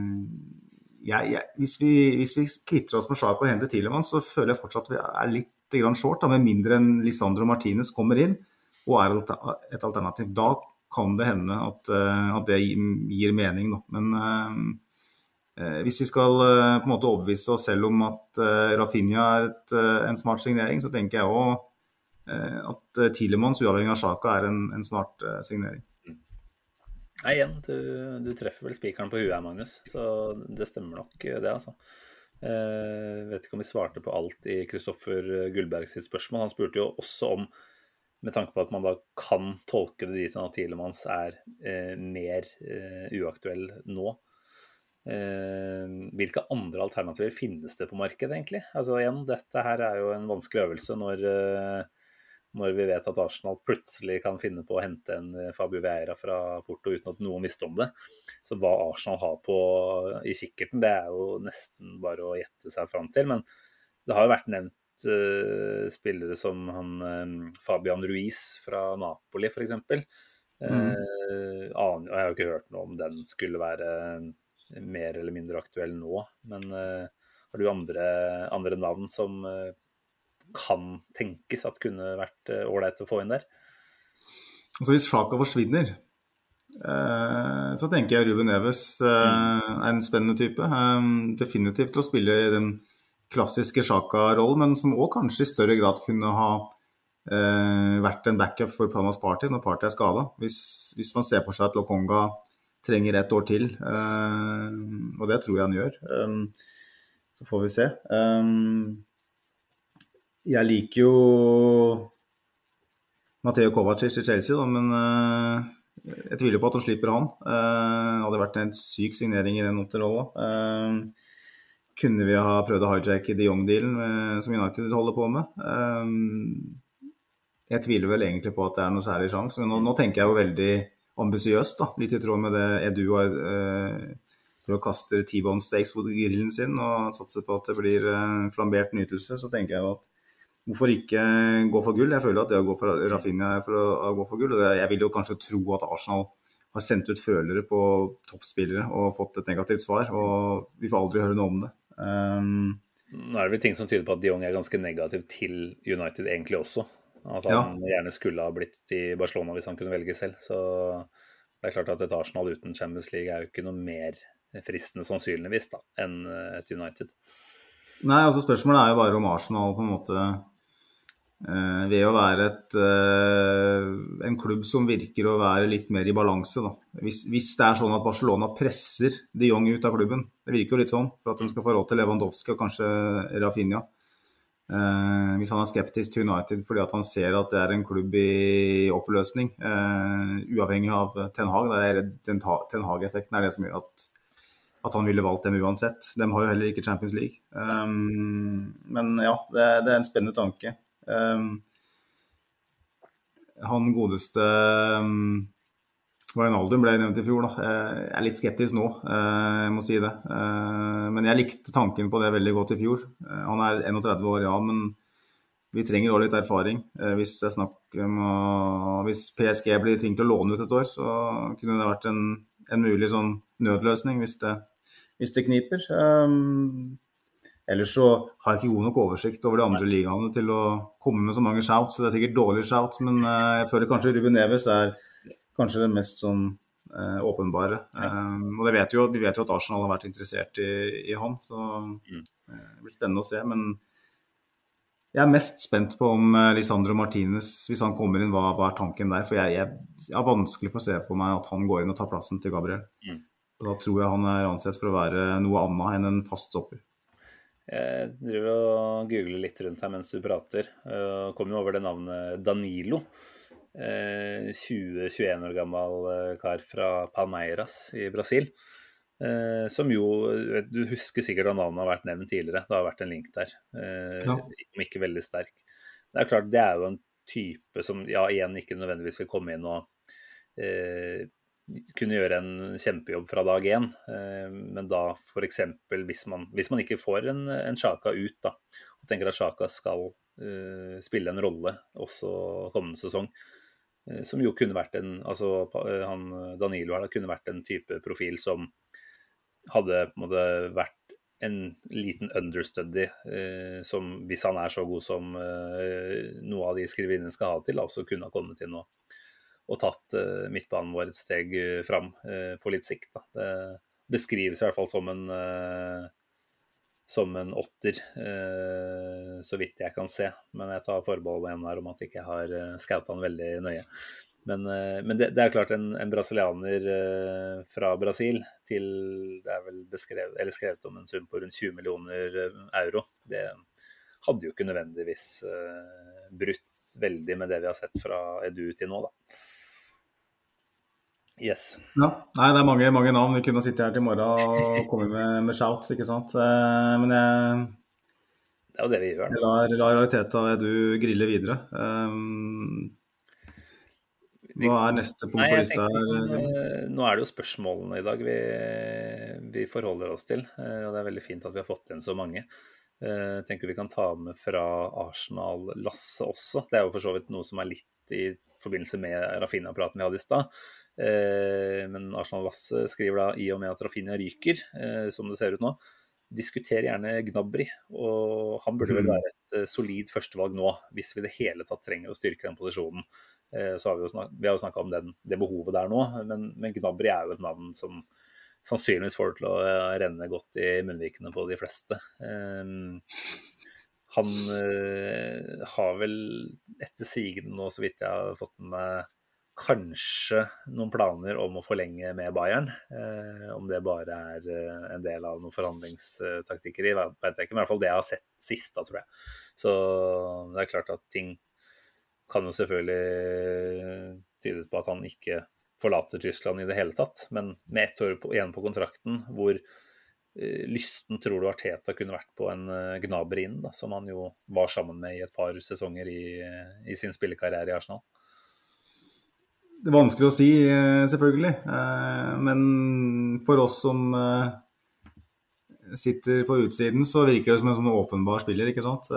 jeg, jeg, hvis, vi, hvis vi kvitter oss med Xhaka og henter Tielemans, så føler jeg fortsatt at vi er litt grann short, da, med mindre enn Lisandro Martinez kommer inn og er et alternativ. Da kan det hende at, at det gir mening, da. Men hvis vi skal på en måte overbevise oss selv om at Rafinha er et, en smart signering, så tenker jeg også at Tielemans, uavhengig av Xhaka, er en, en smart signering. Nei, igjen, du, du treffer vel spikeren på huet her, Magnus, så det stemmer nok det, altså. Jeg vet ikke om vi svarte på alt i Kristoffer Gullberg sitt spørsmål. Han spurte jo også om, med tanke på at man da kan tolke det dit at Tielemans er eh, mer eh, uaktuell nå. Eh, hvilke andre alternativer finnes det på markedet egentlig? Altså igjen, dette her er jo en vanskelig øvelse når, eh, når vi vet at Arsenal plutselig kan finne på å hente en Fabio Vieira fra Porto uten at noen visste om det. Så hva Arsenal har på i kikkerten, det er jo nesten bare å gjette seg fram til, men det har jo vært nevnt uh, spillere som han, um, Fabian Ruiz fra Napoli for eksempel. Mm. Uh, aner, jeg har jo ikke hørt noe om den skulle være mer eller mindre aktuell nå, men uh, har du andre, andre navn som uh, kan tenkes at kunne vært ålreit uh, å få inn der? Altså hvis Xhaka forsvinner, uh, så tenker jeg Ruben Neves uh, mm. er en spennende type. Um, definitivt til å spille i den klassiske Xhaka-rollen, men som også kanskje i større grad kunne ha uh, vært en backup for Thomas Partey når Partey er skadet. Hvis, hvis man ser for seg at Lokonga trenger ett år til, uh, og det tror jeg han gjør. Um, så får vi se. Um, jeg liker jo Mateo Kovacic i Chelsea, da, men uh, jeg tviler på at de slipper han. Uh, hadde vært en syk signering i den åtterollen. Uh, kunne vi ha prøvd å hijacke De Jong-dealen uh, som United holder på med? Uh, jeg tviler vel egentlig på at det er noe særlig sjans, men nå, nå tenker jeg jo veldig ambisiøst, da, litt i tråd med det Edu har eh, til å kaste T-bone steaks på grillen sin og satse på at det blir eh, flambert nytelse, så tenker jeg at hvorfor ikke gå for gull? Jeg føler at det å gå for Rafinha er for å, å gå for gull, og det, jeg vil jo kanskje tro at Arsenal har sendt ut følere på toppspillere og fått et negativt svar, og vi får aldri høre noe om det. Um, Nå er det vel ting som tyder på at De Jong er ganske negativ til United egentlig også. Altså han ja. gjerne skulle ha blitt i Barcelona hvis han kunne velge selv, så det er klart at et Arsenal uten Champions League er jo ikke noe mer fristende sannsynligvis da, enn et United. Nei, altså spørsmålet er jo bare om Arsenal på en måte eh, ved å være et, eh, en klubb som virker å være litt mer i balanse da. Hvis, hvis det er sånn at Barcelona presser De Jong ut av klubben, det virker jo litt sånn, for at de skal få råd til Lewandowski og kanskje Rafinha. Uh, hvis han er skeptisk til United fordi at han ser at det er en klubb i oppløsning uh, uavhengig av Ten Hag, det er Ten, Ten Hag-effekten er det som gjør at, at han ville valgt dem uansett. De har jo heller ikke Champions League, um, men ja, det, det er en spennende tanke. um, han godeste um, Wijnaldum ble nevnt i fjor da. Jeg er litt skeptisk nå, jeg må si det. Men jeg likte tanken på det veldig godt i fjor. Han er trettien år, ja, men vi trenger også litt erfaring. Hvis jeg snakker om, hvis P S G blir ting til å låne ut et år, så kunne det vært en, en mulig sånn nødløsning hvis det, hvis det kniper. Ellers så har jeg ikke god nok oversikt over de andre ligaene til å komme med så mange shouts. Det er sikkert dårlige shouts, men jeg føler kanskje Ruben Neves er kanskje den mest sånn eh, åpenbare. Um, og det vet jo, vi vet jo at Arsenal har vært interessert i, i han, så Mm. eh, det blir spennende å se. Men jeg er mest spent på om eh, Lisandro Martinez, hvis han kommer inn, hva, hva er tanken der? For jeg, jeg, jeg har vanskelig for å se for meg at han går inn og tar plassen til Gabriel. Mm. Så da tror jeg han er ansett for å være noe annet enn en fast stopper. Jeg driver og googler litt rundt her mens du prater. Uh, kom jo over det navnet Danilo. Uh, tjue til tjueen år gammel uh, kar fra Palmeiras i Brasil. Uh, som jo, vet, du husker sikkert at navnet har vært nevnt tidligere. Det har vært en link der. Uh, Ja. Om ikke veldig sterk. Det er klart, det er jo en type som, ja, igjen ikke nødvendigvis vil komme inn og uh, kunne gjøre en kjempejobb fra dag én, men da for eksempel hvis man, hvis man ikke får en, en Xhaka ut da, og tenker at Xhaka skal uh, spille en rolle også kommende sesong, uh, som jo kunne vært en, altså han Danilo her da, kunne vært en type profil som hadde på en måte vært en liten understudy, uh, som hvis han er så god som uh, noe av de skriverinnene skal ha til, også kunne ha kommet inn og og tatt uh, midtbanen vår et steg uh, fram uh, på litt sikt. Da. Det beskrives i hvert fall som en, uh, som en åtter, uh, så vidt jeg kan se. Men jeg tar forbehold igjen her om at jeg ikke har uh, scoutet han veldig nøye. Men, uh, men det, det er klart en, en brasilianer uh, fra Brasil til, det er vel beskrevet, eller skrevet om en sum på rundt tjue millioner euro. Det hadde jo ikke nødvendigvis uh, brutt veldig med det vi har sett fra Edu til nå da. Yes. Ja, nei, det er mange, mange navn. Vi kunne sitte her til i morgen og komme med, med shouts, ikke sant? Eh, men jeg, Det er jo det vi gjør. jeg lar, lar realiteten av du grille videre. Um, hva er neste punkt Nei, på jeg lista her? tenker, Simon? eh, nå er det jo spørsmålene i dag vi, vi forholder oss til, eh, og det er veldig fint at vi har fått inn så mange. Eh, Jeg tenker vi kan ta med fra Arsenal-Lasse også. Det er jo for så vidt noe som er litt i forbindelse med Rafinha-praten vi hadde i stad. Eh, Men Arsenal-Lasse skriver da, i og med at Rafinha ryker, eh, som det ser ut nå, diskuter gjerne Gnabry, og han burde vel Mm. være et eh, solid førstevalg nå, hvis vi i det hele tatt trenger å styrke den posisjonen. Eh, Så har vi jo snak vi har jo snakket om den, det behovet der nå, men, men Gnabry er jo et navn som sannsynligvis får det til å eh, renne godt i munnvikene på de fleste. Eh, Han eh, har vel etter sigende nå, så vidt jeg har fått med meg, kanskje noen planer om å forlenge med Bayern. Eh, om det bare er eh, en del av noen forhandlingstaktikker i, vet jeg ikke, men i hvert fall det jeg har sett sist da, tror jeg. Så det er klart at ting kan jo selvfølgelig tydes på at han ikke forlater Tyskland i det hele tatt, men med ett år på, igjen på kontrakten, hvor eh, lysten tror du Arteta kunne vært på en eh, Gnabry inn, da, som han jo var sammen med i et par sesonger i, i sin spillekarriere i Arsenal. Det er vanskelig å si, eh, selvfølgelig. Eh, Men for oss som eh, sitter på utsiden, så virker det som en sånn åpenbar spiller, ikke sant?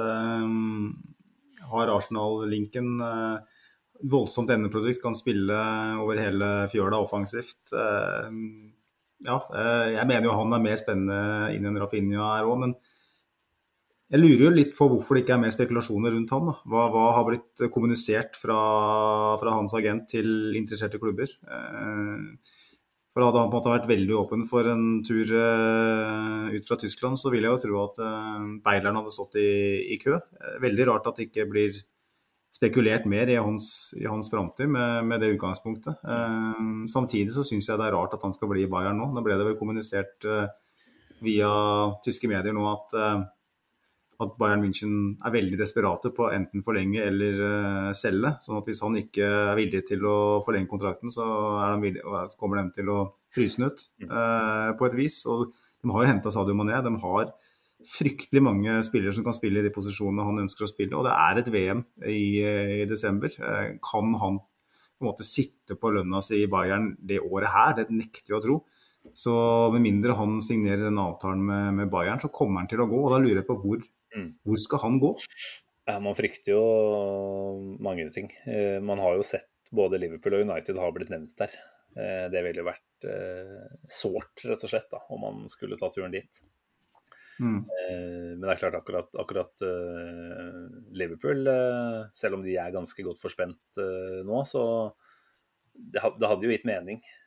Eh, Har Arsenal-linken eh, voldsomt endeprodukt, kan spille over hele fjøla offensivt. Eh, Ja, eh, jeg mener jo han er mer spennende inn enn Rafinha er også, men jeg lurer jo litt på hvorfor det ikke er mer spekulasjoner rundt han. Da. Hva, hva har blitt kommunisert fra, fra hans agent til interesserte klubber? Eh, for hadde han på en måte vært veldig åpen for en tur eh, ut fra Tyskland, så vil jeg jo tro at eh, Beileren hadde stått i, i kø. Eh, veldig rart at det ikke blir spekulert mer i hans, i hans fremtid med, med det utgangspunktet. Eh, samtidig så synes jeg det er rart at han skal bli i Bayern nå. Nå ble det vel kommunisert eh, via tyske medier nå at eh, at Bayern München er veldig desperate på enten forlenge eller uh, selge. Sånn at hvis han ikke er villig til å forlenge kontrakten, så, er han villig, så kommer de til å fryse den ut uh, på et vis. Og de har jo hentet Sadio Mané. De har fryktelig mange spillere som kan spille i de posisjonene han ønsker å spille. Og det er et V M i, i desember. Uh, kan han på en måte sitte på lønna si i Bayern det året her? Det nekter jeg å tro. Så med mindre han signerer en avtale med, med Bayern, så kommer han til å gå. Og da lurer jeg på hvor Mm. Hvor skal han gå? Ja, man frykter jo mange ting. Eh, Man har jo sett både Liverpool og United har blitt nevnt der. Eh, Det ville jo vært eh, sårt, rett og slett, da, om man skulle ta turen dit. Mm. Eh, Men det er klart akkurat, akkurat eh, Liverpool, eh, selv om de er ganske godt forspent eh, nå, så det had- det hadde jo gitt mening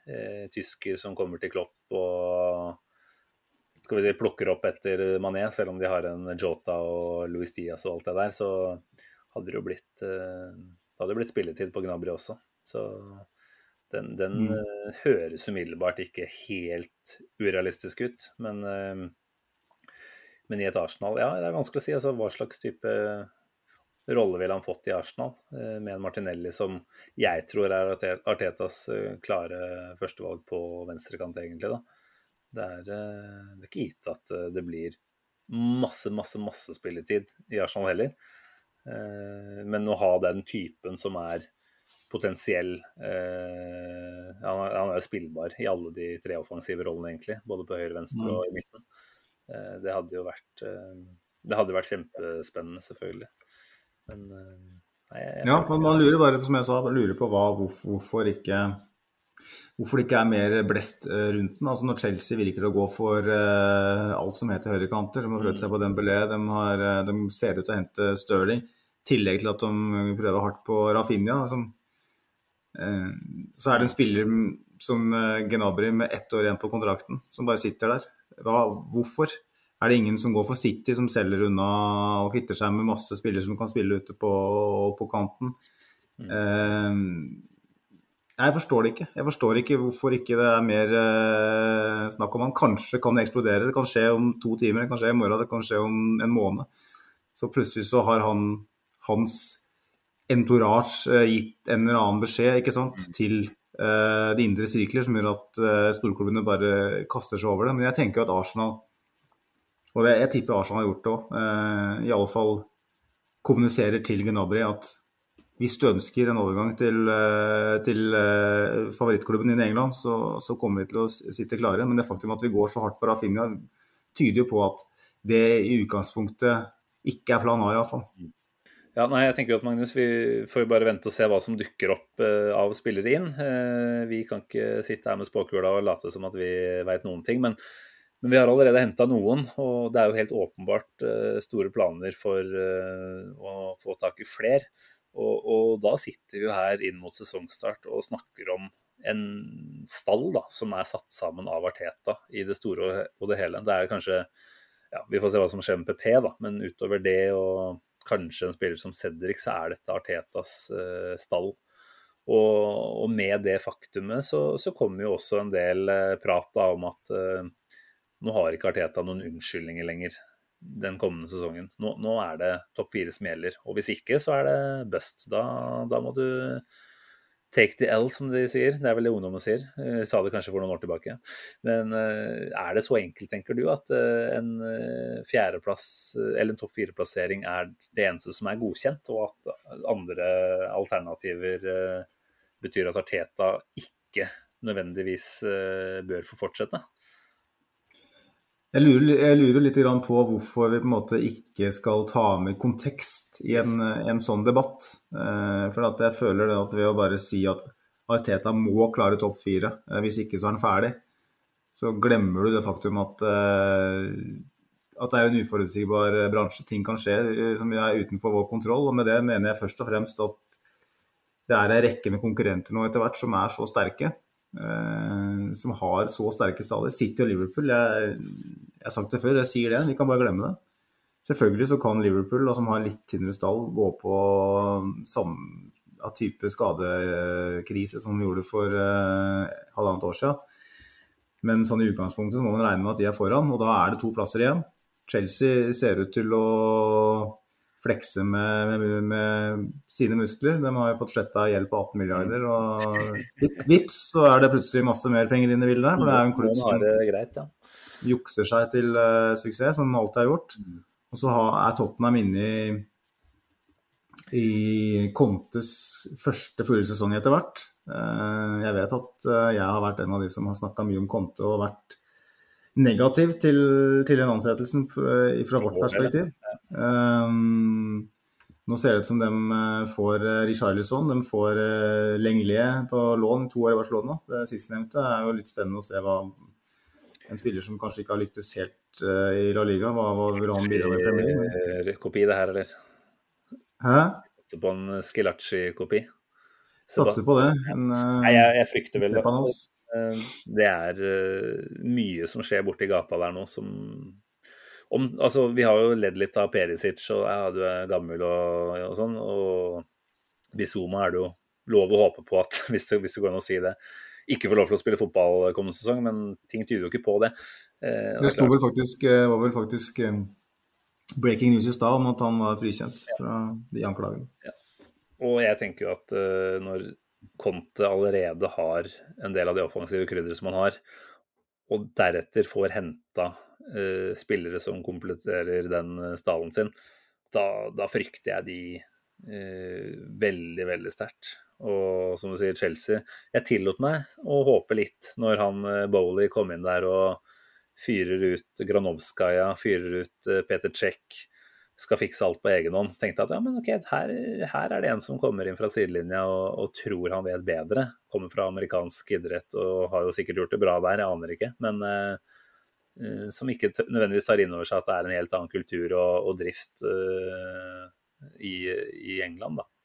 eh, tysker som kommer til Klopp og skal vi si, plukker opp etter Mané, selv om de har en Jota og Luis Diaz og alt det der, så hadde det jo blitt, eh, det hadde blitt spilletid på Gnabry også. Så den, den Mm. eh, høres umiddelbart ikke helt urealistisk ut, men, eh, men i et Arsenal, ja, det er vanskelig å si, altså hva slags type rolle ville han fått i Arsenal, eh, med en Martinelli som jeg tror er Arte- Artetas eh, klare førstevalg på venstrekant egentlig da. Det er, eh, det er ikke gitt at eh, det blir masse, masse, masse spilletid i Arsenal heller. Eh, Men å ha den typen som er potensiell, eh, han er, han er jo spillbar i alle de tre offensive rollene egentlig, både på høyre, venstre og i midten. Eh, Det hadde jo vært, eh, det hadde vært kjempespennende selvfølgelig. Men eh, nei, jeg, jeg Ja, føler- men man lurer bare, som jeg sa, man lurer på hva, hvorfor, hvorfor ikke hvorfor det ikke er mer blest eh, rundt den. Altså når Chelsea virker å gå for eh, alt som heter høyrekanter, som har prøvd seg på Dembélé, de, har, eh, de ser ut til å hente Sterling, i tillegg til at de prøver hardt på Rafinha. Som, eh, så er det en spiller som eh, Gnabry med ett år igjen på kontrakten, som bare sitter der. Hva, hvorfor? Er det ingen som går for City, som selger unna og kvitter seg med masse spillere som kan spille ute på, på kanten? Eh, jeg forstår det ikke. Jeg forstår ikke hvorfor ikke det er mer eh, snakk om han kanskje kan eksplodere. Det kan skje om to timer, det kan skje i morgen, det kan skje om en måned. Så plutselig så har han, hans entourage eh, gitt en eller annen beskjed, ikke sant, til eh, de indre sirkler, som gjør at eh, storklubbene bare kaster seg over det. Men jeg tenker jo at Arsenal, og jeg, jeg tipper Arsenal har gjort det også, eh, i alle fall kommuniserer til Gnabry at hvis du ønsker en overgang til, eh, til eh, favorittklubben din i England, så, så kommer vi til å s- sitte klare. Men det faktum at vi går så hardt for Rafinha tyder jo på at det i utgangspunktet ikke er plan A i hvert fall. Ja, nei, jeg tenker jo at Magnus, vi får jo bare vente og se hva som dukker opp eh, av spillere inn. Eh, vi kan ikke sitte her med spåkula og late som at vi vet noen ting, men, men vi har allerede hentet noen, og det er jo helt åpenbart eh, store planer for eh, å få tak i fler. Og, og da sitter vi jo her inn mot sesongstart og snakker om en stall da, som er satt sammen av Arteta i det store og- og det hele. Det er kanskje, ja, vi får se hva som skjer med P P da, men utover det og kanskje en spiller som Cedric, så er dette Artetas eh, stall. Og, og med det faktumet så, så kommer jo også en del eh, prat da, om at eh, nå har ikke Arteta noen unnskyldninger lenger den kommende sesongen. Nå, nå er det topp fire som gjelder, og hvis ikke så er det bust. Da, da må du take the L, som de sier. Det er vel det ungdommen sier. Jeg sa det kanskje for noen år tilbake. Men eh, er det så enkelt, tenker du, at eh, en eh, fjerdeplass, eh, eller en topp fire-plassering er det eneste som er godkjent, og at andre alternativer eh, betyr at Arteta ikke nødvendigvis eh, bør få fortsette? Jeg lurer, jeg lurer litt grann på hvorfor vi på en måte ikke skal ta med kontekst i en, en sånn debatt. Eh, for at jeg føler det at ved å bare si at Arteta må klare topp fire, eh, hvis ikke så er han ferdig, så glemmer du det faktum at, eh, at det er en uforutsigbar bransje. Ting kan skje eh, som er utenfor vår kontroll, og med det mener jeg først og fremst at det er en rekke med konkurrenter nå etter hvert som er så sterke. Uh, som har så sterke staller. City og Liverpool, jeg, jeg har sagt det før, jeg sier det, vi kan bare glemme det. Selvfølgelig så kan Liverpool, da, som har litt tynnere stall, gå på samme type skadekrise som vi gjorde for uh, halvannet år siden. Men sånn i utgangspunktet så må man regne med at de er foran, og da er det to plasser igjen. Chelsea ser ut til å flekse med, med, med sine muskler. De har jo fått slettet gjeld på atten milliarder, og vips, så er det plutselig masse mer penger inn i bildet der, for det er jo en klubb som det greit, ja. jukser seg til uh, suksess, som alt har gjort. Og så har, er Tottenham inne i, i Contes første fulle sesong etter hvert. Uh, jeg vet at uh, jeg har vært en av de som har snakket mye om Conte og vært negativ til, til den ansettelsen fra vårt perspektiv. Um, nå ser det ut som de får Richarlison, de får Lenglet på lån to år i Barcelona. Det sistnevnte er jo litt spennende å se hva en spiller som kanskje ikke har lyktes helt uh, i La Liga, hva, hva vil han bidra med i Premier League? Kopi det her, eller? Hæ? Satser på en Skilacci-kopi. Satser på det. En, uh, Nei, jeg, jeg frykter vel at Stepanos. Det er mye som skjer borte i gata der nå som om, altså, vi har jo ledd litt av Perisic, og ja, du er gammel og, og sånn, og Bissouma er det jo lov å håpe på at, hvis det, hvis det går an å si det, ikke får lov til å spille fotball kommende sesong, men ting tyder jo ikke på det. Eh, det sto vel faktisk, var vel faktisk breaking news i stad om at han var frikjent fra de anklagene. Ja. Og jeg tenker jo at uh, når Conte allerede har en del av de offensive krydder som han har, og deretter får hentet uh, spillere som kompletterer den stallen sin, da, da frykter jeg de uh, veldig, veldig sterkt. Og som du sier, Chelsea, jeg tillot meg å håpe litt når han uh, Bowley kom inn der og fyrer ut Granovskaja, fyrer ut uh, Peter Cech, skal fikse alt på egen hånd. Tenkte at ja, men ok, her, her er det en som kommer inn fra sidelinja og, og tror han vet bedre. Kommer fra amerikansk idrett og har jo sikkert gjort det bra der, jeg aner ikke. Men eh, som ikke nødvendigvis tar inn over seg at det er en helt annen kultur og, og drift eh, i, i England, da.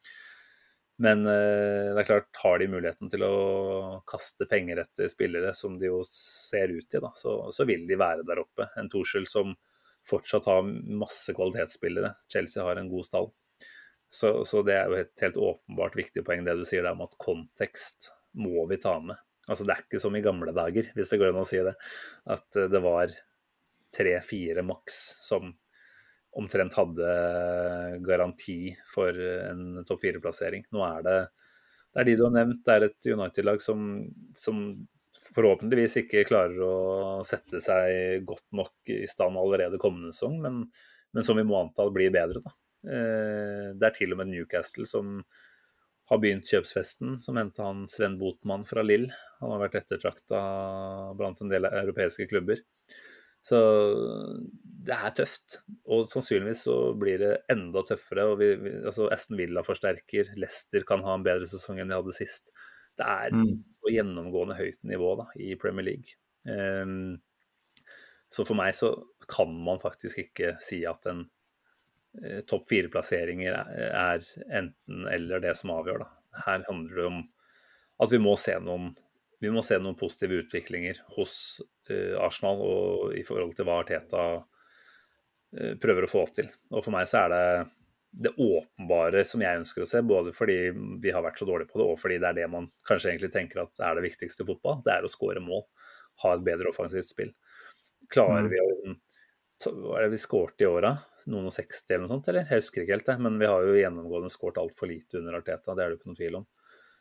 Men eh, det er klart, har de muligheten til å kaste penger etter spillere som de jo ser ut i, da, så, så vil de være der oppe. En Tuchel som fortsatt har masse kvalitetsspillere. Chelsea har en god stall. Så, så det er jo et helt åpenbart viktig poeng det du sier der om at kontekst må vi ta med. Altså det er ikke som i gamle dager, hvis det går an å si det, at det var tre-fire maks som omtrent hadde garanti for en topp fire-plassering. Nå er det, det er de du har nevnt, det er et United-lag som, som forhåpentligvis ikke klarer å sette seg godt nok i stand allerede kommende sesong, men, men som vi må anta blir bedre, da. Det er til og med Newcastle som har begynt kjøpsfesten, som hentet han Sven Botman fra Lille. Han har vært ettertraktet blant en del europeiske klubber. Så det er tøft, og sannsynligvis så blir det enda tøffere. Og vi, vi, altså Aston Villa forsterker, Leicester kan ha en bedre sesong enn de hadde sist. Det er på gjennomgående høyt nivå da, i Premier League. Um, så for meg så kan man faktisk ikke si at en uh, topp fire-plasseringer er, er enten eller det som avgjør. Da. Her handler det om at vi må se noen, vi må se noen positive utviklinger hos uh, Arsenal og i forhold til hva Arteta uh, prøver å få til. Og for meg så er det det åpenbare som jeg ønsker å se, både fordi vi har vært så dårlige på det, og fordi det er det man kanskje egentlig tenker at er det viktigste i fotball, det er å score mål, ha et bedre offensivt spill. Klarer vi å, hva er det vi skåret i året? Noen og seksti eller noe sånt, eller? Jeg husker ikke helt det, men vi har jo gjennomgående skåret alt for lite under Arteta, det er det jo ikke noen tvil om.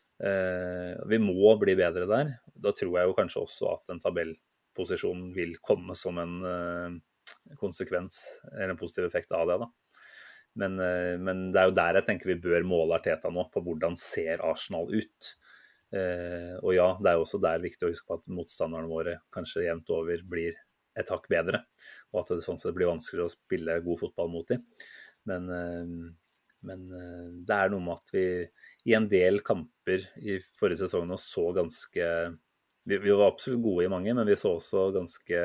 Eh, vi må bli bedre der. Da tror jeg jo kanskje også at en tabellposisjon vil komme som en eh, konsekvens, eller en positiv effekt av det da. Men, men det er jo der jeg tenker vi bør måle Arteta nå, på hvordan ser Arsenal ut. Eh, og ja, det er jo også der viktig å huske på at motstanderne våre kanskje jevnt over blir et hakk bedre, og at det sånn sett blir vanskeligere å spille god fotball mot dem. Men, eh, men det er noe med at vi i en del kamper i forrige sesong nå så ganske, vi, vi var absolutt gode i mange, men vi så også ganske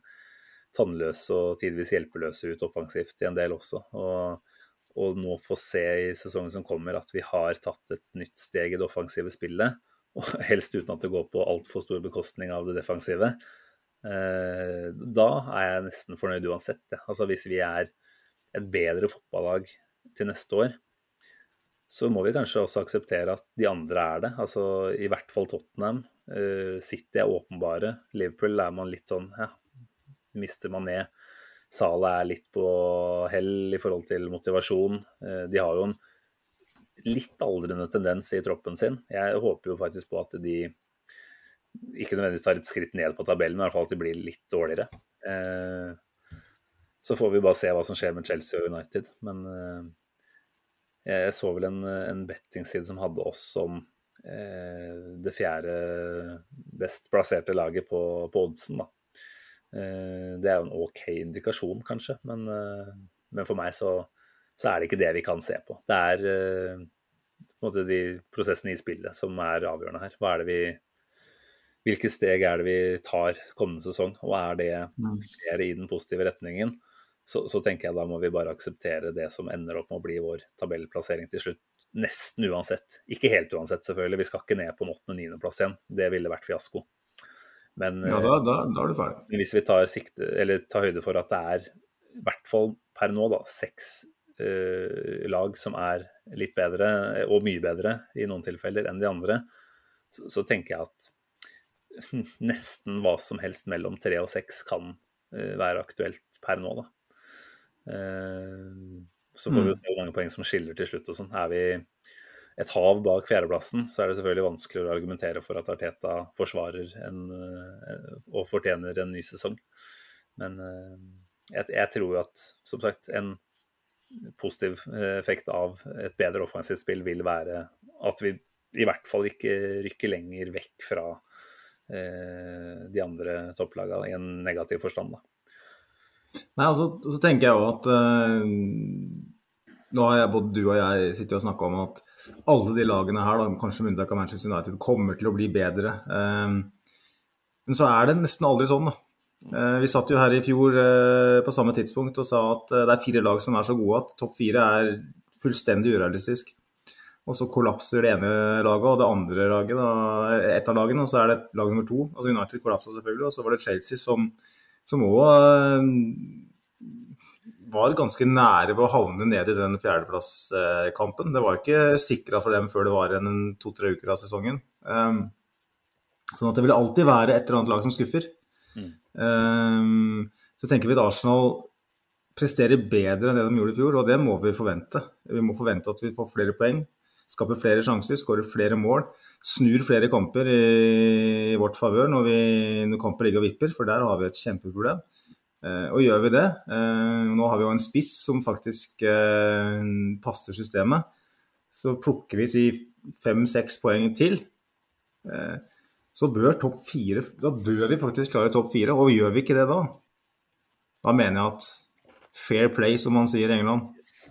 tannløse og tidvis hjelpeløse ut offensivt i en del også, og og nå få se i sesongen som kommer at vi har tatt et nytt steg i det offensive spillet, og helst uten at det går på alt for stor bekostning av det defensive. Eh, da er jeg nesten fornøyd uansett. Ja. Altså hvis vi er et bedre fotballag til neste år, så må vi kanskje også akseptere at de andre er det. Altså i hvert fall Tottenham, eh, City er åpenbare, Liverpool er man litt sånn, ja, mister man ned. Salah er litt på hell i forhold til motivasjon. De har jo en litt aldrende tendens i troppen sin. Jeg håper jo faktisk på at de ikke nødvendigvis tar et skritt ned på tabellen, men i hvert fall at de blir litt dårligere. Så får vi bare se hva som skjer med Chelsea og United. Men jeg så vel en, en bettingside som hadde oss som det fjerde best plasserte laget på, på oddsen da. Det er jo en ok indikasjon kanskje, men, men for meg så, så er det ikke det vi kan se på. Det er på en måte de prosessene i spillet som er avgjørende her. Hva er det vi, hvilke steg er det vi tar kommende sesong, og er det er i den positive retningen, så, så tenker jeg da må vi bare akseptere det som ender opp med å bli vår tabellplassering til slutt. Nesten uansett. Ikke helt uansett selvfølgelig, vi skal ikke ned på en åttende niende plass igjen. Det ville vært fiasko. Men, Ja, da, da, da er du ferdig. men hvis vi tar, sikte, eller tar høyde for at det er i hvert fall per nå da, seks uh, lag som er litt bedre, og mye bedre i noen tilfeller enn de andre, så, så tenker jeg at nesten hva som helst mellom tre og seks kan uh, være aktuelt per nå da. Uh, så får vi jo mm. mange poeng som skiller til slutt og sånn. Er vi et hav bak fjerdeplassen, så er det selvfølgelig vanskeligere å argumentere for at Arteta forsvarer en, og fortjener en ny sesong. Men jeg, jeg tror jo at, som sagt, en positiv effekt av et bedre offensivt spill vil være at vi i hvert fall ikke rykker lenger vekk fra eh, de andre topplagene i en negativ forstand da. Nei, altså, så tenker jeg jo at uh, nå har jeg, både du og jeg sitter og snakket om at alle de lagene her, da, kanskje med unntak av Manchester United, kommer til å bli bedre. Um, men så er det nesten aldri sånn da. Uh, vi satt jo her i fjor uh, på samme tidspunkt og sa at uh, det er fire lag som er så gode at topp fire er fullstendig urealistisk. Og så kollapser det ene laget og det andre laget, da, et av lagene, og så er det lag nummer to. Altså United kollapset selvfølgelig, og så var det Chelsea som som også uh, var ganske nære ved å havne ned i den fjerdeplasskampen. Det var ikke sikret for dem før det var en to-tre uker av sesongen. Um, sånn at det vil alltid være et eller annet lag som skuffer. Mm. Um, så tenker vi at Arsenal presterer bedre enn det de gjorde i fjor, og det må vi forvente. Vi må forvente at vi får flere poeng, skaper flere sjanser, skårer flere mål, snur flere kamper i, i vårt favør når, vi, når kamper ligger og vipper, for der har vi et kjempeproblem. Uh, og gjør vi det, uh, nå har vi jo en spiss som faktisk uh, passer systemet, så plukker vi si fem-seks poeng til, uh, så bør topp fire, da bør vi faktisk klare topp fire, og gjør vi ikke det da? Da mener jeg at fair play, som man sier i England,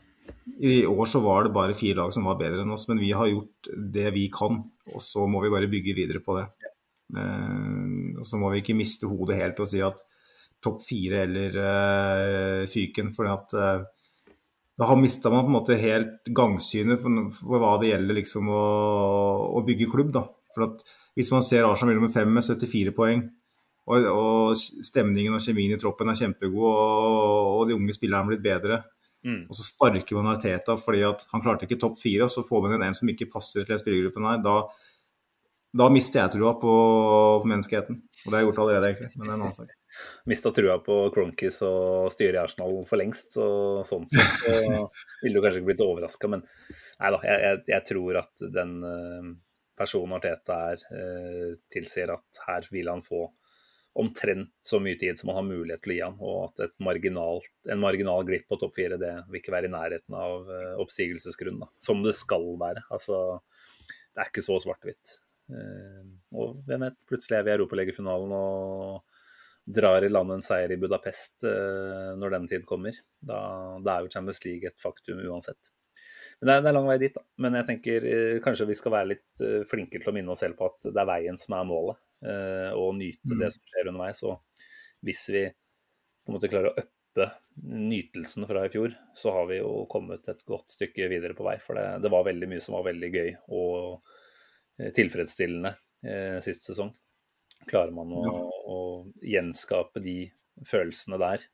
i år så var det bare fire lag som var bedre enn oss, men vi har gjort det vi kan, og så må vi bare bygge videre på det. Uh, og så må vi ikke miste hodet helt og si at topp fire eller uh, fyken, for at uh, da har mistet man på en måte helt gangsynet for, for hva det gjelder liksom å, å bygge klubb da. For at hvis man ser Arsenal nummer fem med syttifire poeng, og, og stemningen og kjemien i troppen er kjempegod, og, og de unge spillerne er blitt bedre, mm. og så sparker man Arteta fordi at han klarte ikke topp fire, og så får man en som ikke passer til spillergruppen her, da Da mister jeg trua på, på menneskeheten. Og det har jeg gjort allerede, egentlig. Men det er en annen sak. Mistet trua på Kroenkes og styret i Arsenal for lengst, så sånn sett så ville du kanskje ikke blitt overrasket. Men neida, jeg, jeg, jeg tror at den personen Arteta er, eh, tilsier at her vil han få omtrent så mye tid som han har mulighet til å gi han, og at et marginalt, en marginal glipp på topp fire, det vil ikke være i nærheten av oppsigelsesgrunn, da. Som det skal være. Altså, det er ikke så svart-hvitt. Uh, og hvem vet, plutselig er vi i Europaligafinalen og drar i land en seier i Budapest uh, når den tid kommer. Da, da er jo Champions League et faktum uansett. Men det er, det er lang vei dit da. Men jeg tenker uh, kanskje vi skal være litt uh, flinke til å minne oss selv på at det er veien som er målet, uh, og nyte mm. det som skjer underveis. Og hvis vi på en måte klarer å øppe nytelsen fra i fjor, så har vi jo kommet et godt stykke videre på vei, for det, det var veldig mye som var veldig gøy og tilfredsstillende eh, sist sesong. Klarer man å, ja. å gjenskape de følelsene der,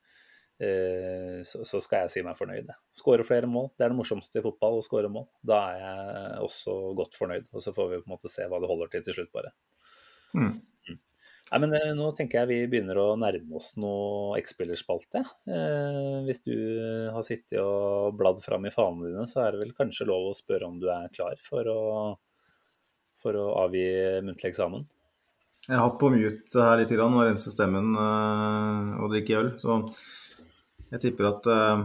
eh, så, så skal jeg si meg fornøyd. Skåre flere mål, det er det morsomste i fotball å skåre mål. Da er jeg også godt fornøyd, og så får vi på en måte se hva det holder til til slutt bare. Mm. Mm. Nei, men eh, nå tenker jeg vi begynner å nærme oss noe X-spillerspalte. Eh, hvis du har sittet og bladd fram i fanene dine, så er det vel kanskje lov å spørre om du er klar for å for å avgi muntlig eksamen? Jeg har hatt på mute her litt grann, og rense stemmen uh, og drikke øl, så jeg tipper at, uh,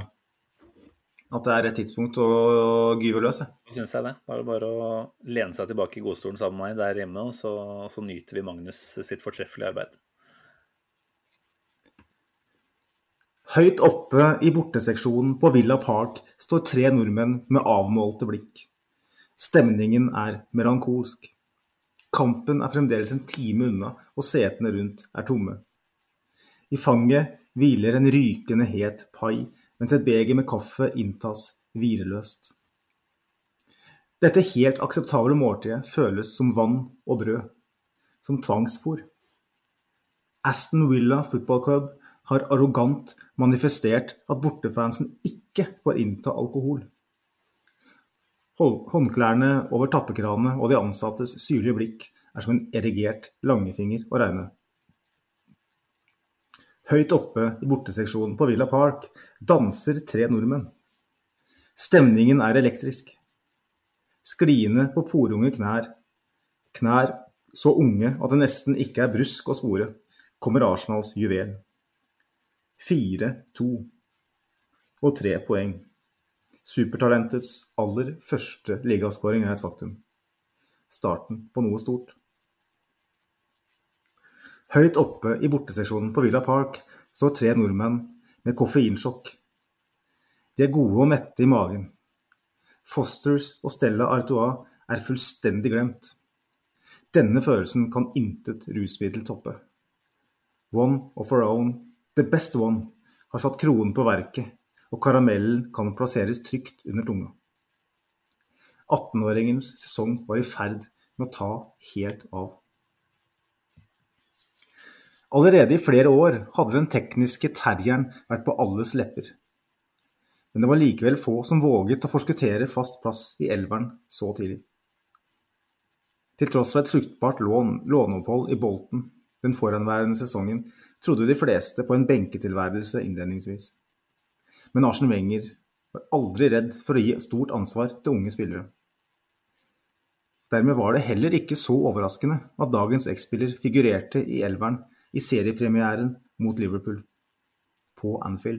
at det er rett tidspunkt å, å gyve løs. Jeg synes jeg det. Da er det bare å lene seg tilbake i godstolen sammen med meg der hjemme, og så, og så nyter vi Magnus sitt fortreffelige arbeid. Høyt oppe i borteseksjonen på Villa Park står tre nordmenn med avmålte blikk. Stemningen er melankolsk. Kampen er fremdeles en time unna, og setene rundt er tomme. I fanget hviler en rykende het pai, mens et beger med kaffe inntas hvileløst. Dette helt akseptable måltidet føles som vann og brød, som tvangsfôr. Aston Villa Football Club har arrogant manifestert at bortefansen ikke får innta alkohol. Håndklærne over tappekranene og de ansattes syrlige blikk er som en erigert langefinger å regne. Høyt oppe i borteseksjonen på Villa Park danser tre nordmenn. Stemningen er elektrisk. Skliene på porunge knær, knær så unge at det nesten ikke er brusk å spore, kommer Arsenals juvel. Fire, to og tre poeng. Supertalentets aller første ligaskåring er et faktum. Starten på noe stort. Høyt oppe i borteseksjonen på Villa Park står tre nordmenn med koffeinsjokk. De er gode og mette i magen. Fosters og Stella Artois er fullstendig glemt. Denne følelsen kan intet rusmiddel toppe. One of our own, the best one, har satt kronen på verket, og karamellen kan plasseres trygt under tunga. attenåringens sesong var i ferd med å ta helt av. Allerede i flere år hadde den tekniske terrieren vært på alles lepper. Men det var likevel få som våget å forskuttere fast plass i elveren så tidlig. Til tross for et fruktbart lån, låneopphold i Bolton den foranværende sesongen, trodde de fleste på en benketilværelse innledningsvis. Men Arsene Wenger var aldri redd for å gi stort ansvar til unge spillere. Dermed var det heller ikke så overraskende at dagens X-spiller figurerte i elveren i seriepremieren mot Liverpool på Anfield.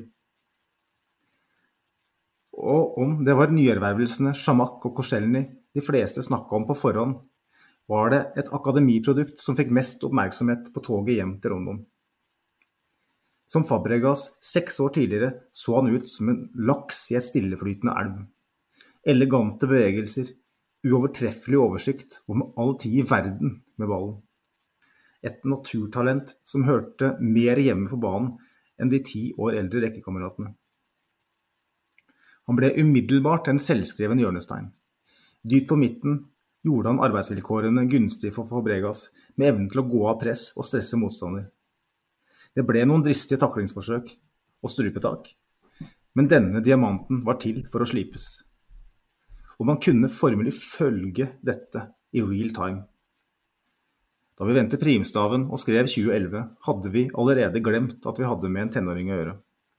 Og om det var nyervervelsene Chamakh og Koscielny de fleste snakket om på forhånd, var det et akademiprodukt som fikk mest oppmerksomhet på toget hjem til London. Som Fabregas seks år tidligere så han ut som en laks i et stilleflytende elv. Elegante bevegelser, uovertreffelig oversikt og med all tid i verden med ballen. Et naturtalent som hørte mer hjemme på banen enn de ti år eldre rekkekameratene. Han ble umiddelbart en selvskreven hjørnestein. Dypt på midten gjorde han arbeidsvilkårene gunstig for Fabregas med evnen til å gå av press og stresse motstander. Det ble noen dristige taklingsforsøk og strupetak, men denne diamanten var til for å slipes. Og man kunne formelig følge dette i real time. Da vi ventet primstaven og skrev tjue elleve, hadde vi allerede glemt at vi hadde med en tenåring å gjøre.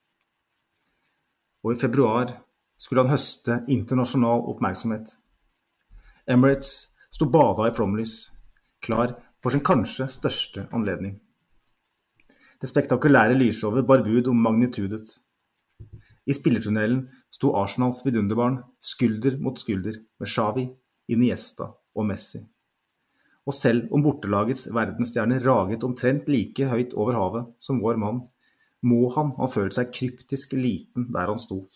Og i februar skulle han høste internasjonal oppmerksomhet. Emirates sto bada i flomlys, klar for sin kanskje største anledning. Det spektakulære lysshowet bar bud om magnitudet. I spillertunnelen sto Arsenals vidunderbarn skulder mot skulder med Xavi, Iniesta og Messi. Og selv om bortelagets verdensstjerne raget omtrent like høyt over havet som vår mann, må han ha følt seg kryptisk liten der han sto.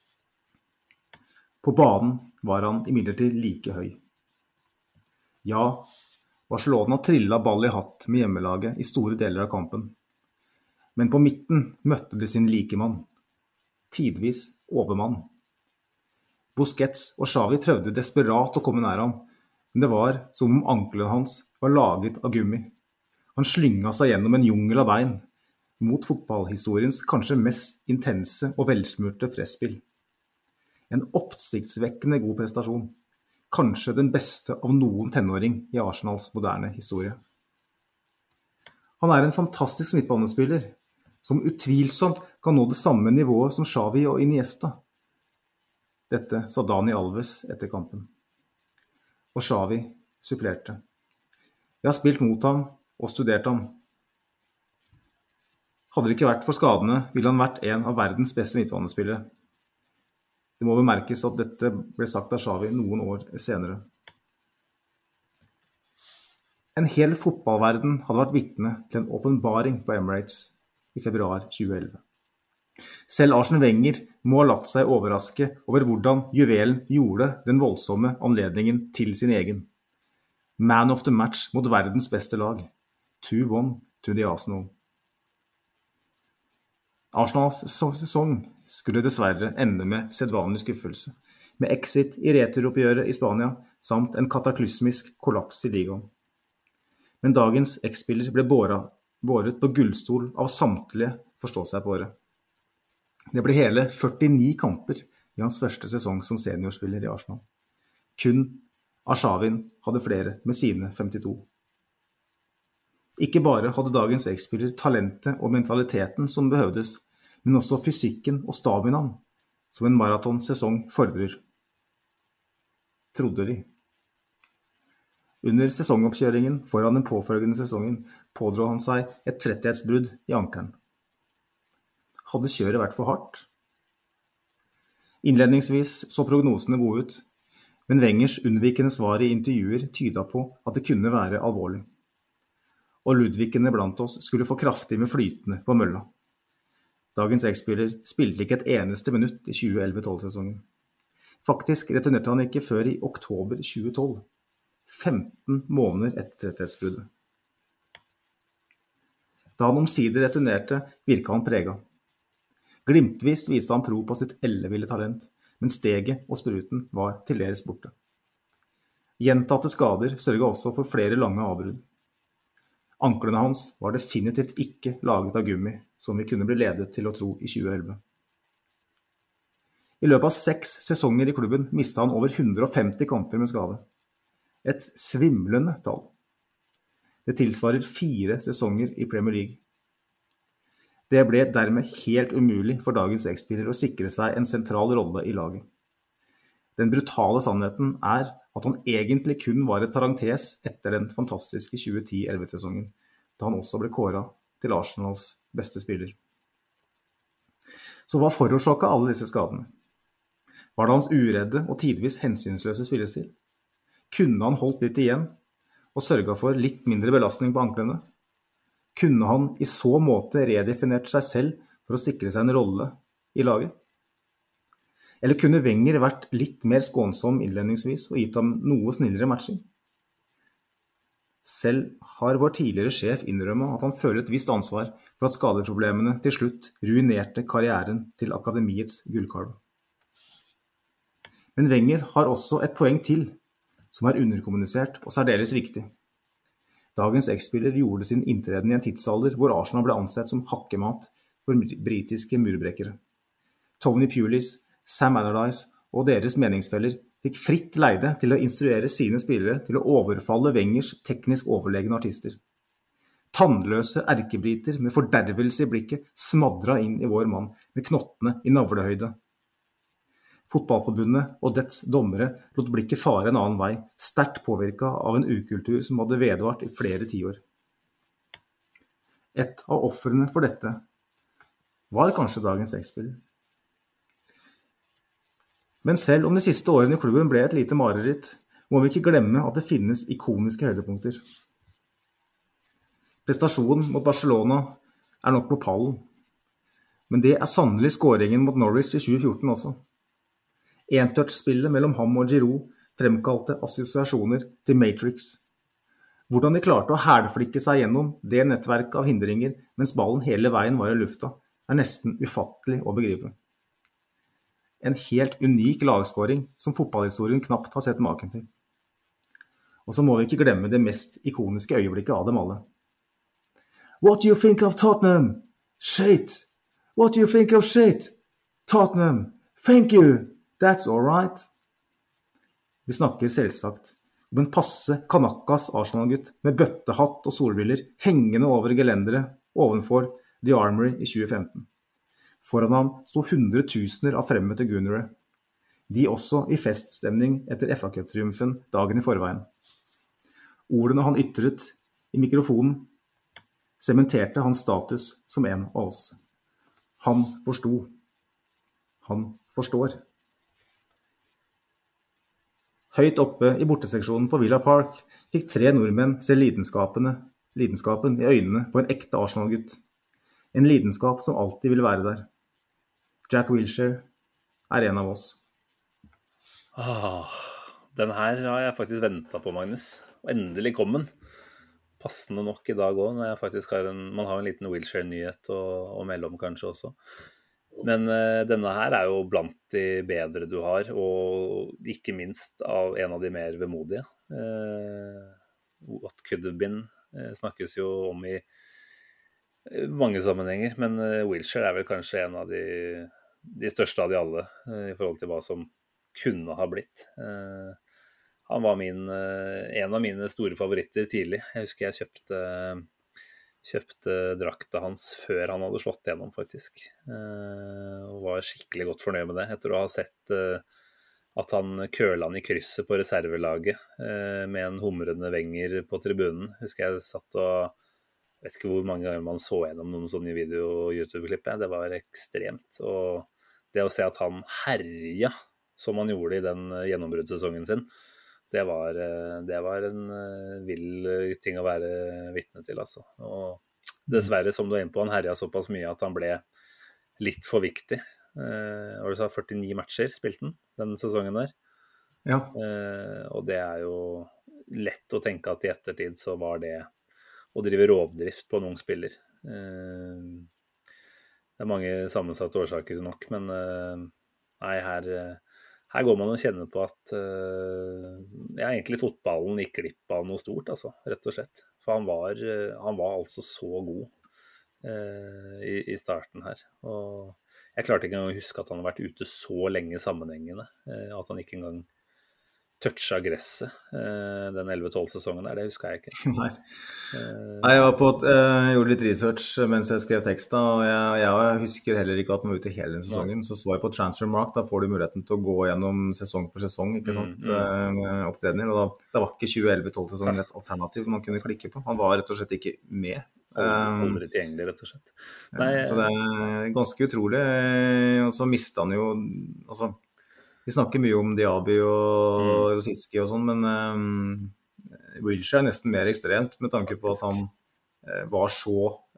På banen var han imidlertid like høy. Ja, Barcelona trillet ball i hatt med hjemmelaget i store deler av kampen. Men på midten møtte de sin likemann, tidvis overmann. Busquets og Xavi prøvde desperat å komme nær ham, men det var som om ankelen hans var laget av gummi. Han slynget seg gjennom en jungel av bein, mot fotballhistoriens kanskje mest intense og velsmurte presspill. En oppsiktsvekkende god prestasjon, kanskje den beste av noen tenåring i Arsenals moderne historie. Han er en fantastisk midtbanespiller, som utvilsomt kan nå det samme nivået som Xavi og Iniesta. Dette sa Dani Alves etter kampen. Og Xavi supplerte. Jeg har spilt mot ham og studert ham. Hadde det ikke vært for skadene, ville han vært en av verdens beste midtbanespillere. Det må bemerkes at dette ble sagt av Xavi noen år senere. En hel fotballverden hadde vært vitne til en åpenbaring på Emirates i februar tjue elleve. Selv Arsene Wenger må ha latt seg overraske over hvordan juvelen gjorde den voldsomme anledningen til sin egen. Man of the match mot verdens beste lag. two one to the Arsenal. Arsenals sesong skulle dessverre ende med sedvanlig skuffelse, med exit i returoppgjøret i Spania, samt en kataklysmisk kollaps i ligaen. Men dagens X-spiller ble båret båret på gullstol av samtlige forstå seg på året. Det ble hele førtini kamper i hans første sesong som seniorspiller i Arsenal. Kun Arshavin hadde flere med sine femtito. Ikke bare hadde dagens X-spiller talentet og mentaliteten som behøvdes, men også fysikken og staminaen som en maratonsesong fordrer. Trodde de. Under sesongoppkjøringen foran den påfølgende sesongen pådro han seg et trettighetsbrudd i ankelen. Hadde kjøret vært for hardt? Innledningsvis så prognosene gode ut, men Wengers unnvikende svar i intervjuer tyda på at det kunne være alvorlig. Og Ludvikene blant oss skulle få kraftig med flytende på mølla. Dagens X-spiller spilte ikke et eneste minutt i tjue elleve tolv-sesongen. Faktisk returnerte han ikke før i oktober tjue tolv, femten måneder etter trettighetsbruddet. Da han omsider returnerte, virka han prega. Glimtvis viste han pro på sitt elleville talent, men steget og spruten var til dels borte. Gjentatte skader sørget også for flere lange avbrudd. Anklene hans var definitivt ikke laget av gummi, som vi kunne bli ledet til å tro i tjue elleve. I løpet av seks sesonger i klubben mistet han over hundre og femti kamper med skade. Et svimlende tall. Det tilsvarer fire sesonger i Premier League. Det ble dermed helt umulig for dagens X-spiller å sikre seg en sentral rolle i laget. Den brutale sannheten er at han egentlig kun var et parentes etter den fantastiske tjue ti elleve-sesongen, da han også ble kåret til Arsenals beste spiller. Så hva forårsaket alle disse skadene? Var det hans uredde og tidvis hensynsløse spillestil? Kunne han holdt litt igjen og sørget for litt mindre belastning på anklene? Kunne han i så måte redefinert seg selv for å sikre seg en rolle i laget? Eller kunne Wenger vært litt mer skånsom innledningsvis og gitt ham noe snillere matching? Selv har vår tidligere sjef innrømmet at han føler et visst ansvar for at skadeproblemene til slutt ruinerte karrieren til akademiets gullkalv. Men Wenger har også et poeng til, som er underkommunisert og særdeles viktig. Dagens X-spiller gjorde sin inntreden i en tidsalder hvor Arsenal ble ansett som hakkemat for britiske murbrekkere. Tony Pulis, Sam Allardyce og deres meningsfeller fikk fritt leide til å instruere sine spillere til å overfalle Wengers teknisk overlegne artister. Tannløse erkebriter med fordervelse i blikket smadret inn i vår mann med knottene i navlehøyde. Fotballforbundet og dets dommere lot blikket fare en annen vei, sterkt påvirket av en ukultur som hadde vedvart i flere tiår. Et av ofrene for dette var kanskje dagens X-spiller. Men selv om de siste årene i klubben ble et lite mareritt, må vi ikke glemme at det finnes ikoniske høydepunkter. Prestasjonen mot Barcelona er nok på pallen, men det er sannelig skåringen mot Norwich i tjue fjorten også. Entouch-spillet mellom ham og Giroud fremkalte assosiasjoner til Matrix. Hvordan de klarte å hælflikke seg gjennom det nettverket av hindringer mens ballen hele veien var i lufta, er nesten ufattelig å begripe. En helt unik lagskåring som fotballhistorien knapt har sett maken til. Og så må vi ikke glemme det mest ikoniske øyeblikket av dem alle. What do you think of Tottenham? Shit! What do you think of shit? Tottenham! Thank you! That's all right. Vi snakker selvsagt om en passe Kanakkas Arsenal-gutt med bøttehatt og solbriller hengende over gelenderet ovenfor The Armory i tjue femten. Foran ham sto hundretusener av fremmøtte Gunnere, de også i feststemning etter F A-cup-triumfen dagen i forveien. Ordene han ytret i mikrofonen sementerte hans status som en av oss. Han forsto. Han forstår. Høyt oppe i borteseksjonen på Villa Park fikk tre nordmenn se lidenskapene, lidenskapen i øynene på en ekte Arsenal-gutt. En lidenskap som alltid vil være der. Jack Wilshere er en av oss. Ah, den her har jeg faktisk ventet på, Magnus. Og endelig kom den. Passende nok i dag også, når jeg faktisk har en, man har en liten Wilshere-nyhet å, å melde om kanskje også. Men uh, denne her er jo blant de bedre du har, og ikke minst av en av de mer vemodige. Uh, What Could Have Been uh, snakkes jo om i mange sammenhenger, men Wilshere er vel kanskje en av de, de største av de alle i forhold til hva som kunne ha blitt. Han var min, en av mine store favoritter tidlig. Jeg husker jeg kjøpte, kjøpte drakta hans før han hadde slått gjennom, faktisk. Og var skikkelig godt fornøyd med det, etter å ha sett at han køla han i krysset på reservelaget med en humrende Wenger på tribunen. Husker jeg satt og jeg vet ikke hvor mange ganger man så gjennom noen sånne video- og YouTube-klipp. Det var ekstremt. Og det å se at han herja som han gjorde i den gjennombruddssesongen sin, det var, det var en vill ting å være vitne til, altså. Og dessverre, som du er inne på, han herja såpass mye at han ble litt for viktig. Eh, og du sa førtini matcher spilte han den sesongen der. Ja. Eh, og det er jo lett å tenke at i ettertid så var det å drive rovdrift på en ung spiller. Eh, det er mange sammensatte årsaker nok, men eh, nei, her, her går man og kjenner på at eh, ja, egentlig fotballen gikk glipp av noe stort, altså, rett og slett. For han var, han var altså så god eh, i, i starten her. Og jeg klarte ikke engang å huske at han har vært ute så lenge sammenhengende, eh, at han ikke engang toucha gresset den elleve tolv sesongen der, det husker jeg ikke. Nei. Nei, jeg var på, jeg gjorde litt research mens jeg skrev teksten, og jeg, jeg husker heller ikke at man var ute hele den sesongen. Så så jeg på Transfermarkt, da får du muligheten til å gå gjennom sesong for sesong, ikke sant, mm, mm. opptredener, og da, da var ikke tjue elleve tolv sesongen et alternativ man kunne klikke på. Han var rett og slett ikke med. Aldri tilgjengelig, rett og slett. Nei, så det er ganske utrolig, og så mistet han jo, altså, vi snakker mye om Diaby og mm. Rosicki og sånn, men um, Wilshere er nesten mer ekstremt med tanke på at han uh, var så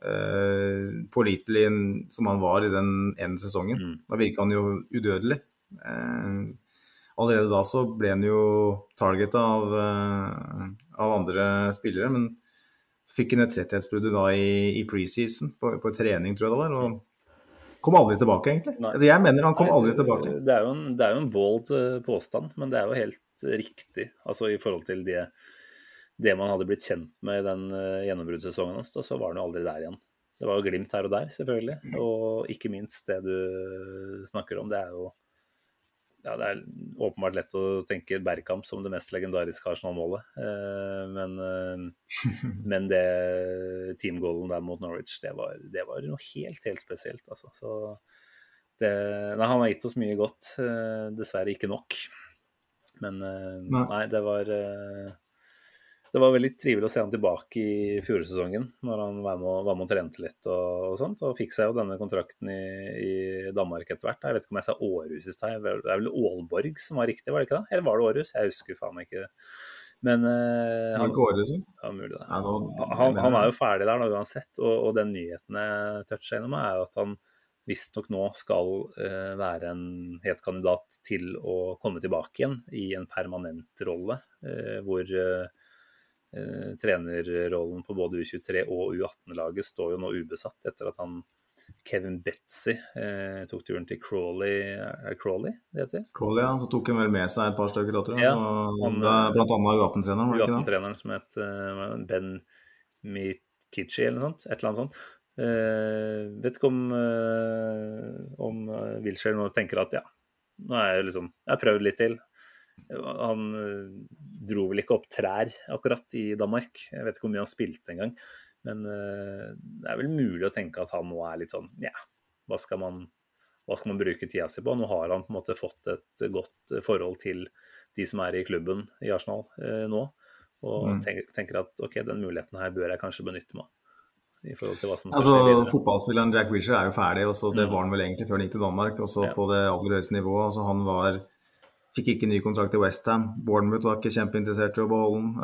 uh, pålitelig som han var i den ene sesongen. Mm. Da virket han jo udødelig. Uh, allerede da så ble han jo targetet av, uh, av andre spillere, men fikk han et rettighetsbrudd da i, i preseason på, på trening, tror jeg det var, og kom aldri tilbake, egentlig. Altså, jeg mener han kom Nei, aldri tilbake. Det er jo en, det er jo en bold påstand, men det er jo helt riktig. Altså i forhold til det, det man hadde blitt kjent med i den gjennombruddssesongen hans, så var han jo aldri der igjen. Det var jo glimt her og der, selvfølgelig. Og ikke minst det du snakker om, det er jo ja, det er åpenbart lett å tenke Bergkamp som det mest legendariske Arsenal-målet. Eh, men, eh, men det teamgoalen der mot Norwich, det var, det var noe helt, helt spesielt. Altså. Så det, nei, han har gitt oss mye godt, eh, dessverre ikke nok. Men eh, nei. nei, det var... Eh, Det var veldig trivelig å se han tilbake i fjorårssesongen, når han var med, og, var med og trente litt og, og sånt, og fikk seg jo denne kontrakten i, i Danmark etter hvert. Jeg vet ikke om jeg sa Århus i sted, det er vel Aalborg som var riktig, var det ikke det? Eller var det Århus? Jeg husker faen ikke. Men eh, han, ja, mulig det. Han, han er jo ferdig der da uansett, og, og den nyheten jeg toucher gjennom er jo at han visst nok nå skal eh, være en het kandidat til å komme tilbake igjen i en permanent rolle, eh, hvor eh, Eh, trenerrollen på både U tjuetre og U atten-laget står jo nå ubesatt etter at han, Kevin Betsy, eh, tok turen til Crawley. Er det Crawley det heter? Crawley, ja. Så tok han vel med seg et par stykker, tror jeg. Ja, han, det er blant annet U atten-treneren. U atten-treneren som het uh, Ben Mikichi eller noe sånt, et eller annet sånt. Uh, vet ikke om, uh, om Wilshere nå tenker at ja, nå er jeg liksom, jeg har prøvd litt til. Han dro vel ikke opp trær akkurat i Danmark. Jeg vet ikke hvor mye han spilte en gang. Men uh, det er vel mulig å tenke at han nå er litt sånn, ja, hva skal man, hva skal man bruke tida si på? Nå har han på en måte fått et godt forhold til de som er i klubben i Arsenal uh, nå. Og mm. tenker, tenker at ok, den muligheten her bør jeg kanskje benytte meg. I forhold til hva som skal altså, skje videre. Fotballspilleren Jack Wilshere er jo ferdig, og så det var han vel egentlig før han gikk til Danmark, og så ja. På det aller høyeste nivået. Altså, han var... Fikk ikke ny kontrakt i West Ham. Bournemouth var ikke kjempeinteressert i å beholde den.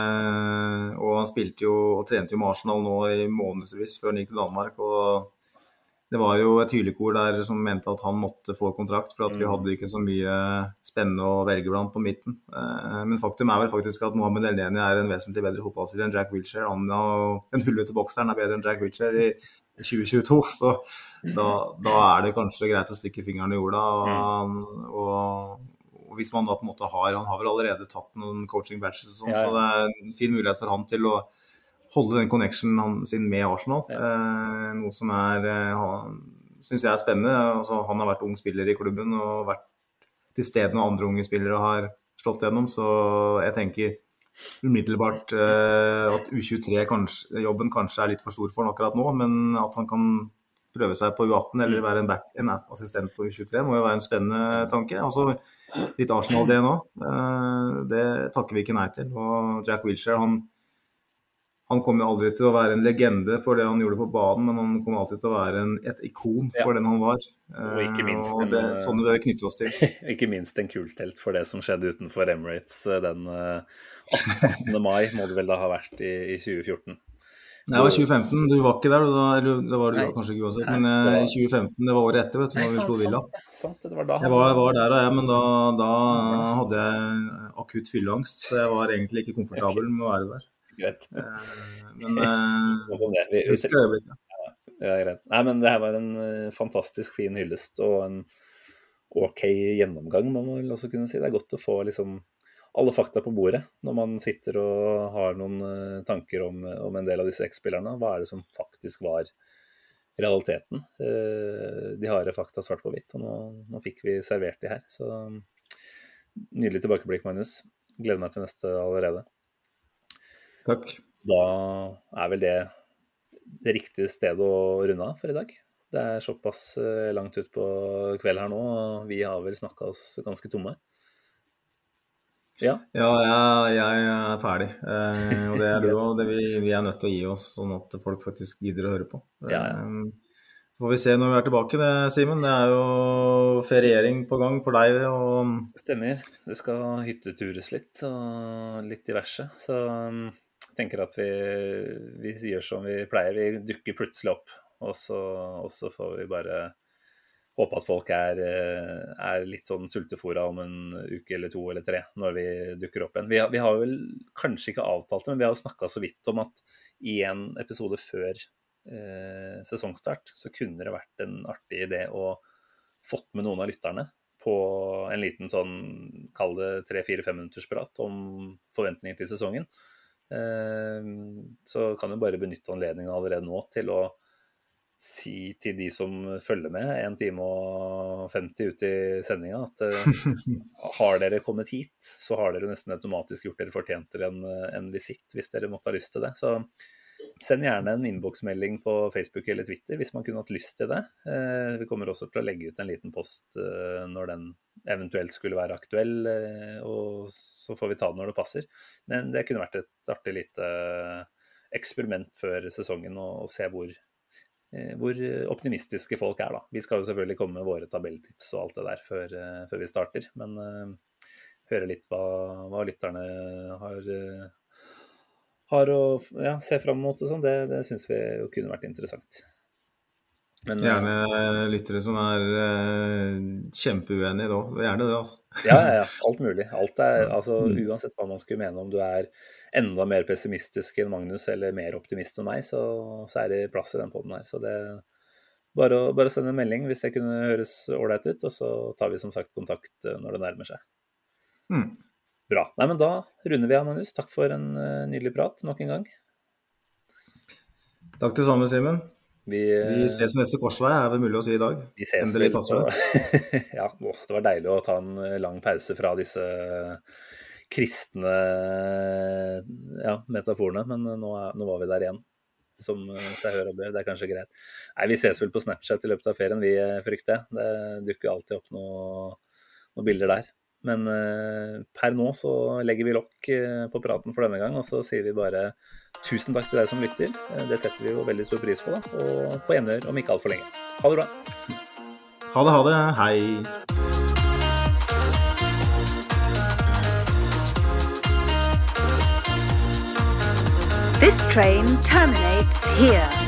Eh, og han spilte jo og trente jo med Arsenal nå i månedsvis før han gikk til Danmark. Og det var jo et hylekor der som mente at han måtte få kontrakt, for at vi hadde ikke så mye spennende å velge blant på midten. Eh, men faktum er vel faktisk at Mohamed Elneny er en vesentlig bedre fotballspiller enn Jack Wilshere. Han og den hullete bokseren er bedre enn Jack Wilshere i tjue tjueto, så da, da er det kanskje greit å stikke fingeren i jorda. Og, og Og hvis man da på en måte har, han har vel allerede tatt noen coaching batches og sånn, ja, ja. Så det er en fin mulighet for han til å holde den connectionen sin med Arsenal. Ja. Eh, noe som er, han, synes jeg er spennende. Altså, han har vært ung spiller i klubben og vært til stede når andre unge spillere har slått gjennom, så jeg tenker umiddelbart eh, at U tjuetre kanskje, jobben kanskje er litt for stor for han akkurat nå, men at han kan prøve seg på U atten eller være en, back, en assistent på U tjuetre må jo være en spennende tanke. Altså, litt Arsenal det nå, det takker vi ikke nei til. Og Jack Wilshere, han, han kommer aldri til å være en legende for det han gjorde på banen, men han kommer alltid til å være en, et ikon for ja. Den han var. Og ikke minst og det, en, sånn det knytter oss til. Ikke minst en kultelt for det som skjedde utenfor Emirates den attende mai, må det vel da ha vært i, i tjue fjorten. Nei, det var tjue femten, du var ikke der, da, det var du da, kanskje ikke uansett, men i tjue femten, det var året etter, vet du, når vi slo Villa. Sant, det var da. Jeg var, var der, ja, men da, da hadde jeg akutt fylleangst, så jeg var egentlig ikke komfortabel med å være der. Greit. Men jeg husker øyeblikket. Ja, ja, greit. Nei, men det her var en fantastisk fin hyllest, og en ok gjennomgang, må man vel også kunne si. Det er godt å få liksom alle fakta på bordet, når man sitter og har noen uh, tanker om, om en del av disse X-spillerne. Hva er det som faktisk var realiteten? Uh, de har fakta svart på hvitt, og nå, nå fikk vi servert de her. Så nydelig tilbakeblikk, Magnus. Gleder meg til neste allerede. Takk. Da er vel det det riktige stedet å runde av for i dag. Det er såpass uh, langt ut på kveld her nå, og vi har vel snakket oss ganske tomme. Ja, ja jeg, jeg er ferdig, eh, og det er du også, det vi, vi er nødt til å gi oss, sånn at folk faktisk gidder å høre på. Ja, ja. Eh, så får vi se når vi er tilbake, det, Simon. Det er jo feriering på gang for deg. Og... Stemmer, det skal hyttetures litt, og litt diverse, så jeg tenker at vi, vi gjør som vi pleier, vi dukker plutselig opp, og så, og så får vi bare... Håper at folk er, er litt sånn sultefora om en uke eller to eller tre når vi dukker opp igjen. Vi har, vi har vel kanskje ikke avtalt det, men vi har jo snakket så vidt om at i en episode før eh, sesongstart så kunne det vært en artig idé å fått med noen av lytterne på en liten sånn, kall det tre fire fem minutters prat om forventninger til sesongen. Eh, så kan jo bare benytte anledningen allerede nå til å si til de som følger med en time og femti ut i sendingen at uh, har dere kommet hit, så har dere nesten automatisk gjort dere fortjent til en, en visitt hvis dere måtte ha lyst til det. Så send gjerne en innboksmelding på Facebook eller Twitter hvis man kunne hatt lyst til det. Uh, vi kommer også til å legge ut en liten post uh, når den eventuelt skulle være aktuell, uh, og så får vi ta det når det passer. Men det kunne vært et artig lite eksperiment før sesongen og, og se hvor hvor optimistiske folk er da. Vi skal jo selvfølgelig komme med våre tabelltips og alt det der før, før vi starter, men uh, høre litt hva, hva lytterne har, uh, har å ja, se frem mot og sånn, det, det synes vi jo kunne vært interessant. Men, gjerne uh, lyttere som er uh, kjempeuenige da, gjerne det altså. Ja, ja, ja, alt mulig. Alt er, altså, uansett hva man skulle mene om du er enda mer pessimistisk enn Magnus eller mer optimist enn meg, så, så er det plass i den podden her. Så det bare å bare sende en melding hvis det kunne høres ordentlig ut, og så tar vi som sagt kontakt når det nærmer seg. Mm. Bra. Nei, men da runder vi av, Magnus. Takk for en uh, nydelig prat nok en gang. Takk til sammen, Simon. Vi, vi ses neste korsvei, er vel mulig å si i dag. Vi ses Endelig vel på... ja, å, det var deilig å ta en lang pause fra disse kristne ja, metaforene, men nå, er, nå var vi der igjen, som seg hører og bør. Det er kanskje greit. Nei, vi ses vel på Snapchat i løpet av ferien, vi frykter. Det dukker alltid opp noe, noen bilder der. Men eh, per nå så legger vi lokk eh, på praten for denne gang, og så sier vi bare tusen takk til deg som lytter. Eh, det setter vi jo veldig stor pris på da, og på gjenhør om ikke alt for lenge. Ha det bra. Ha det, ha det. Hei. This train terminates here.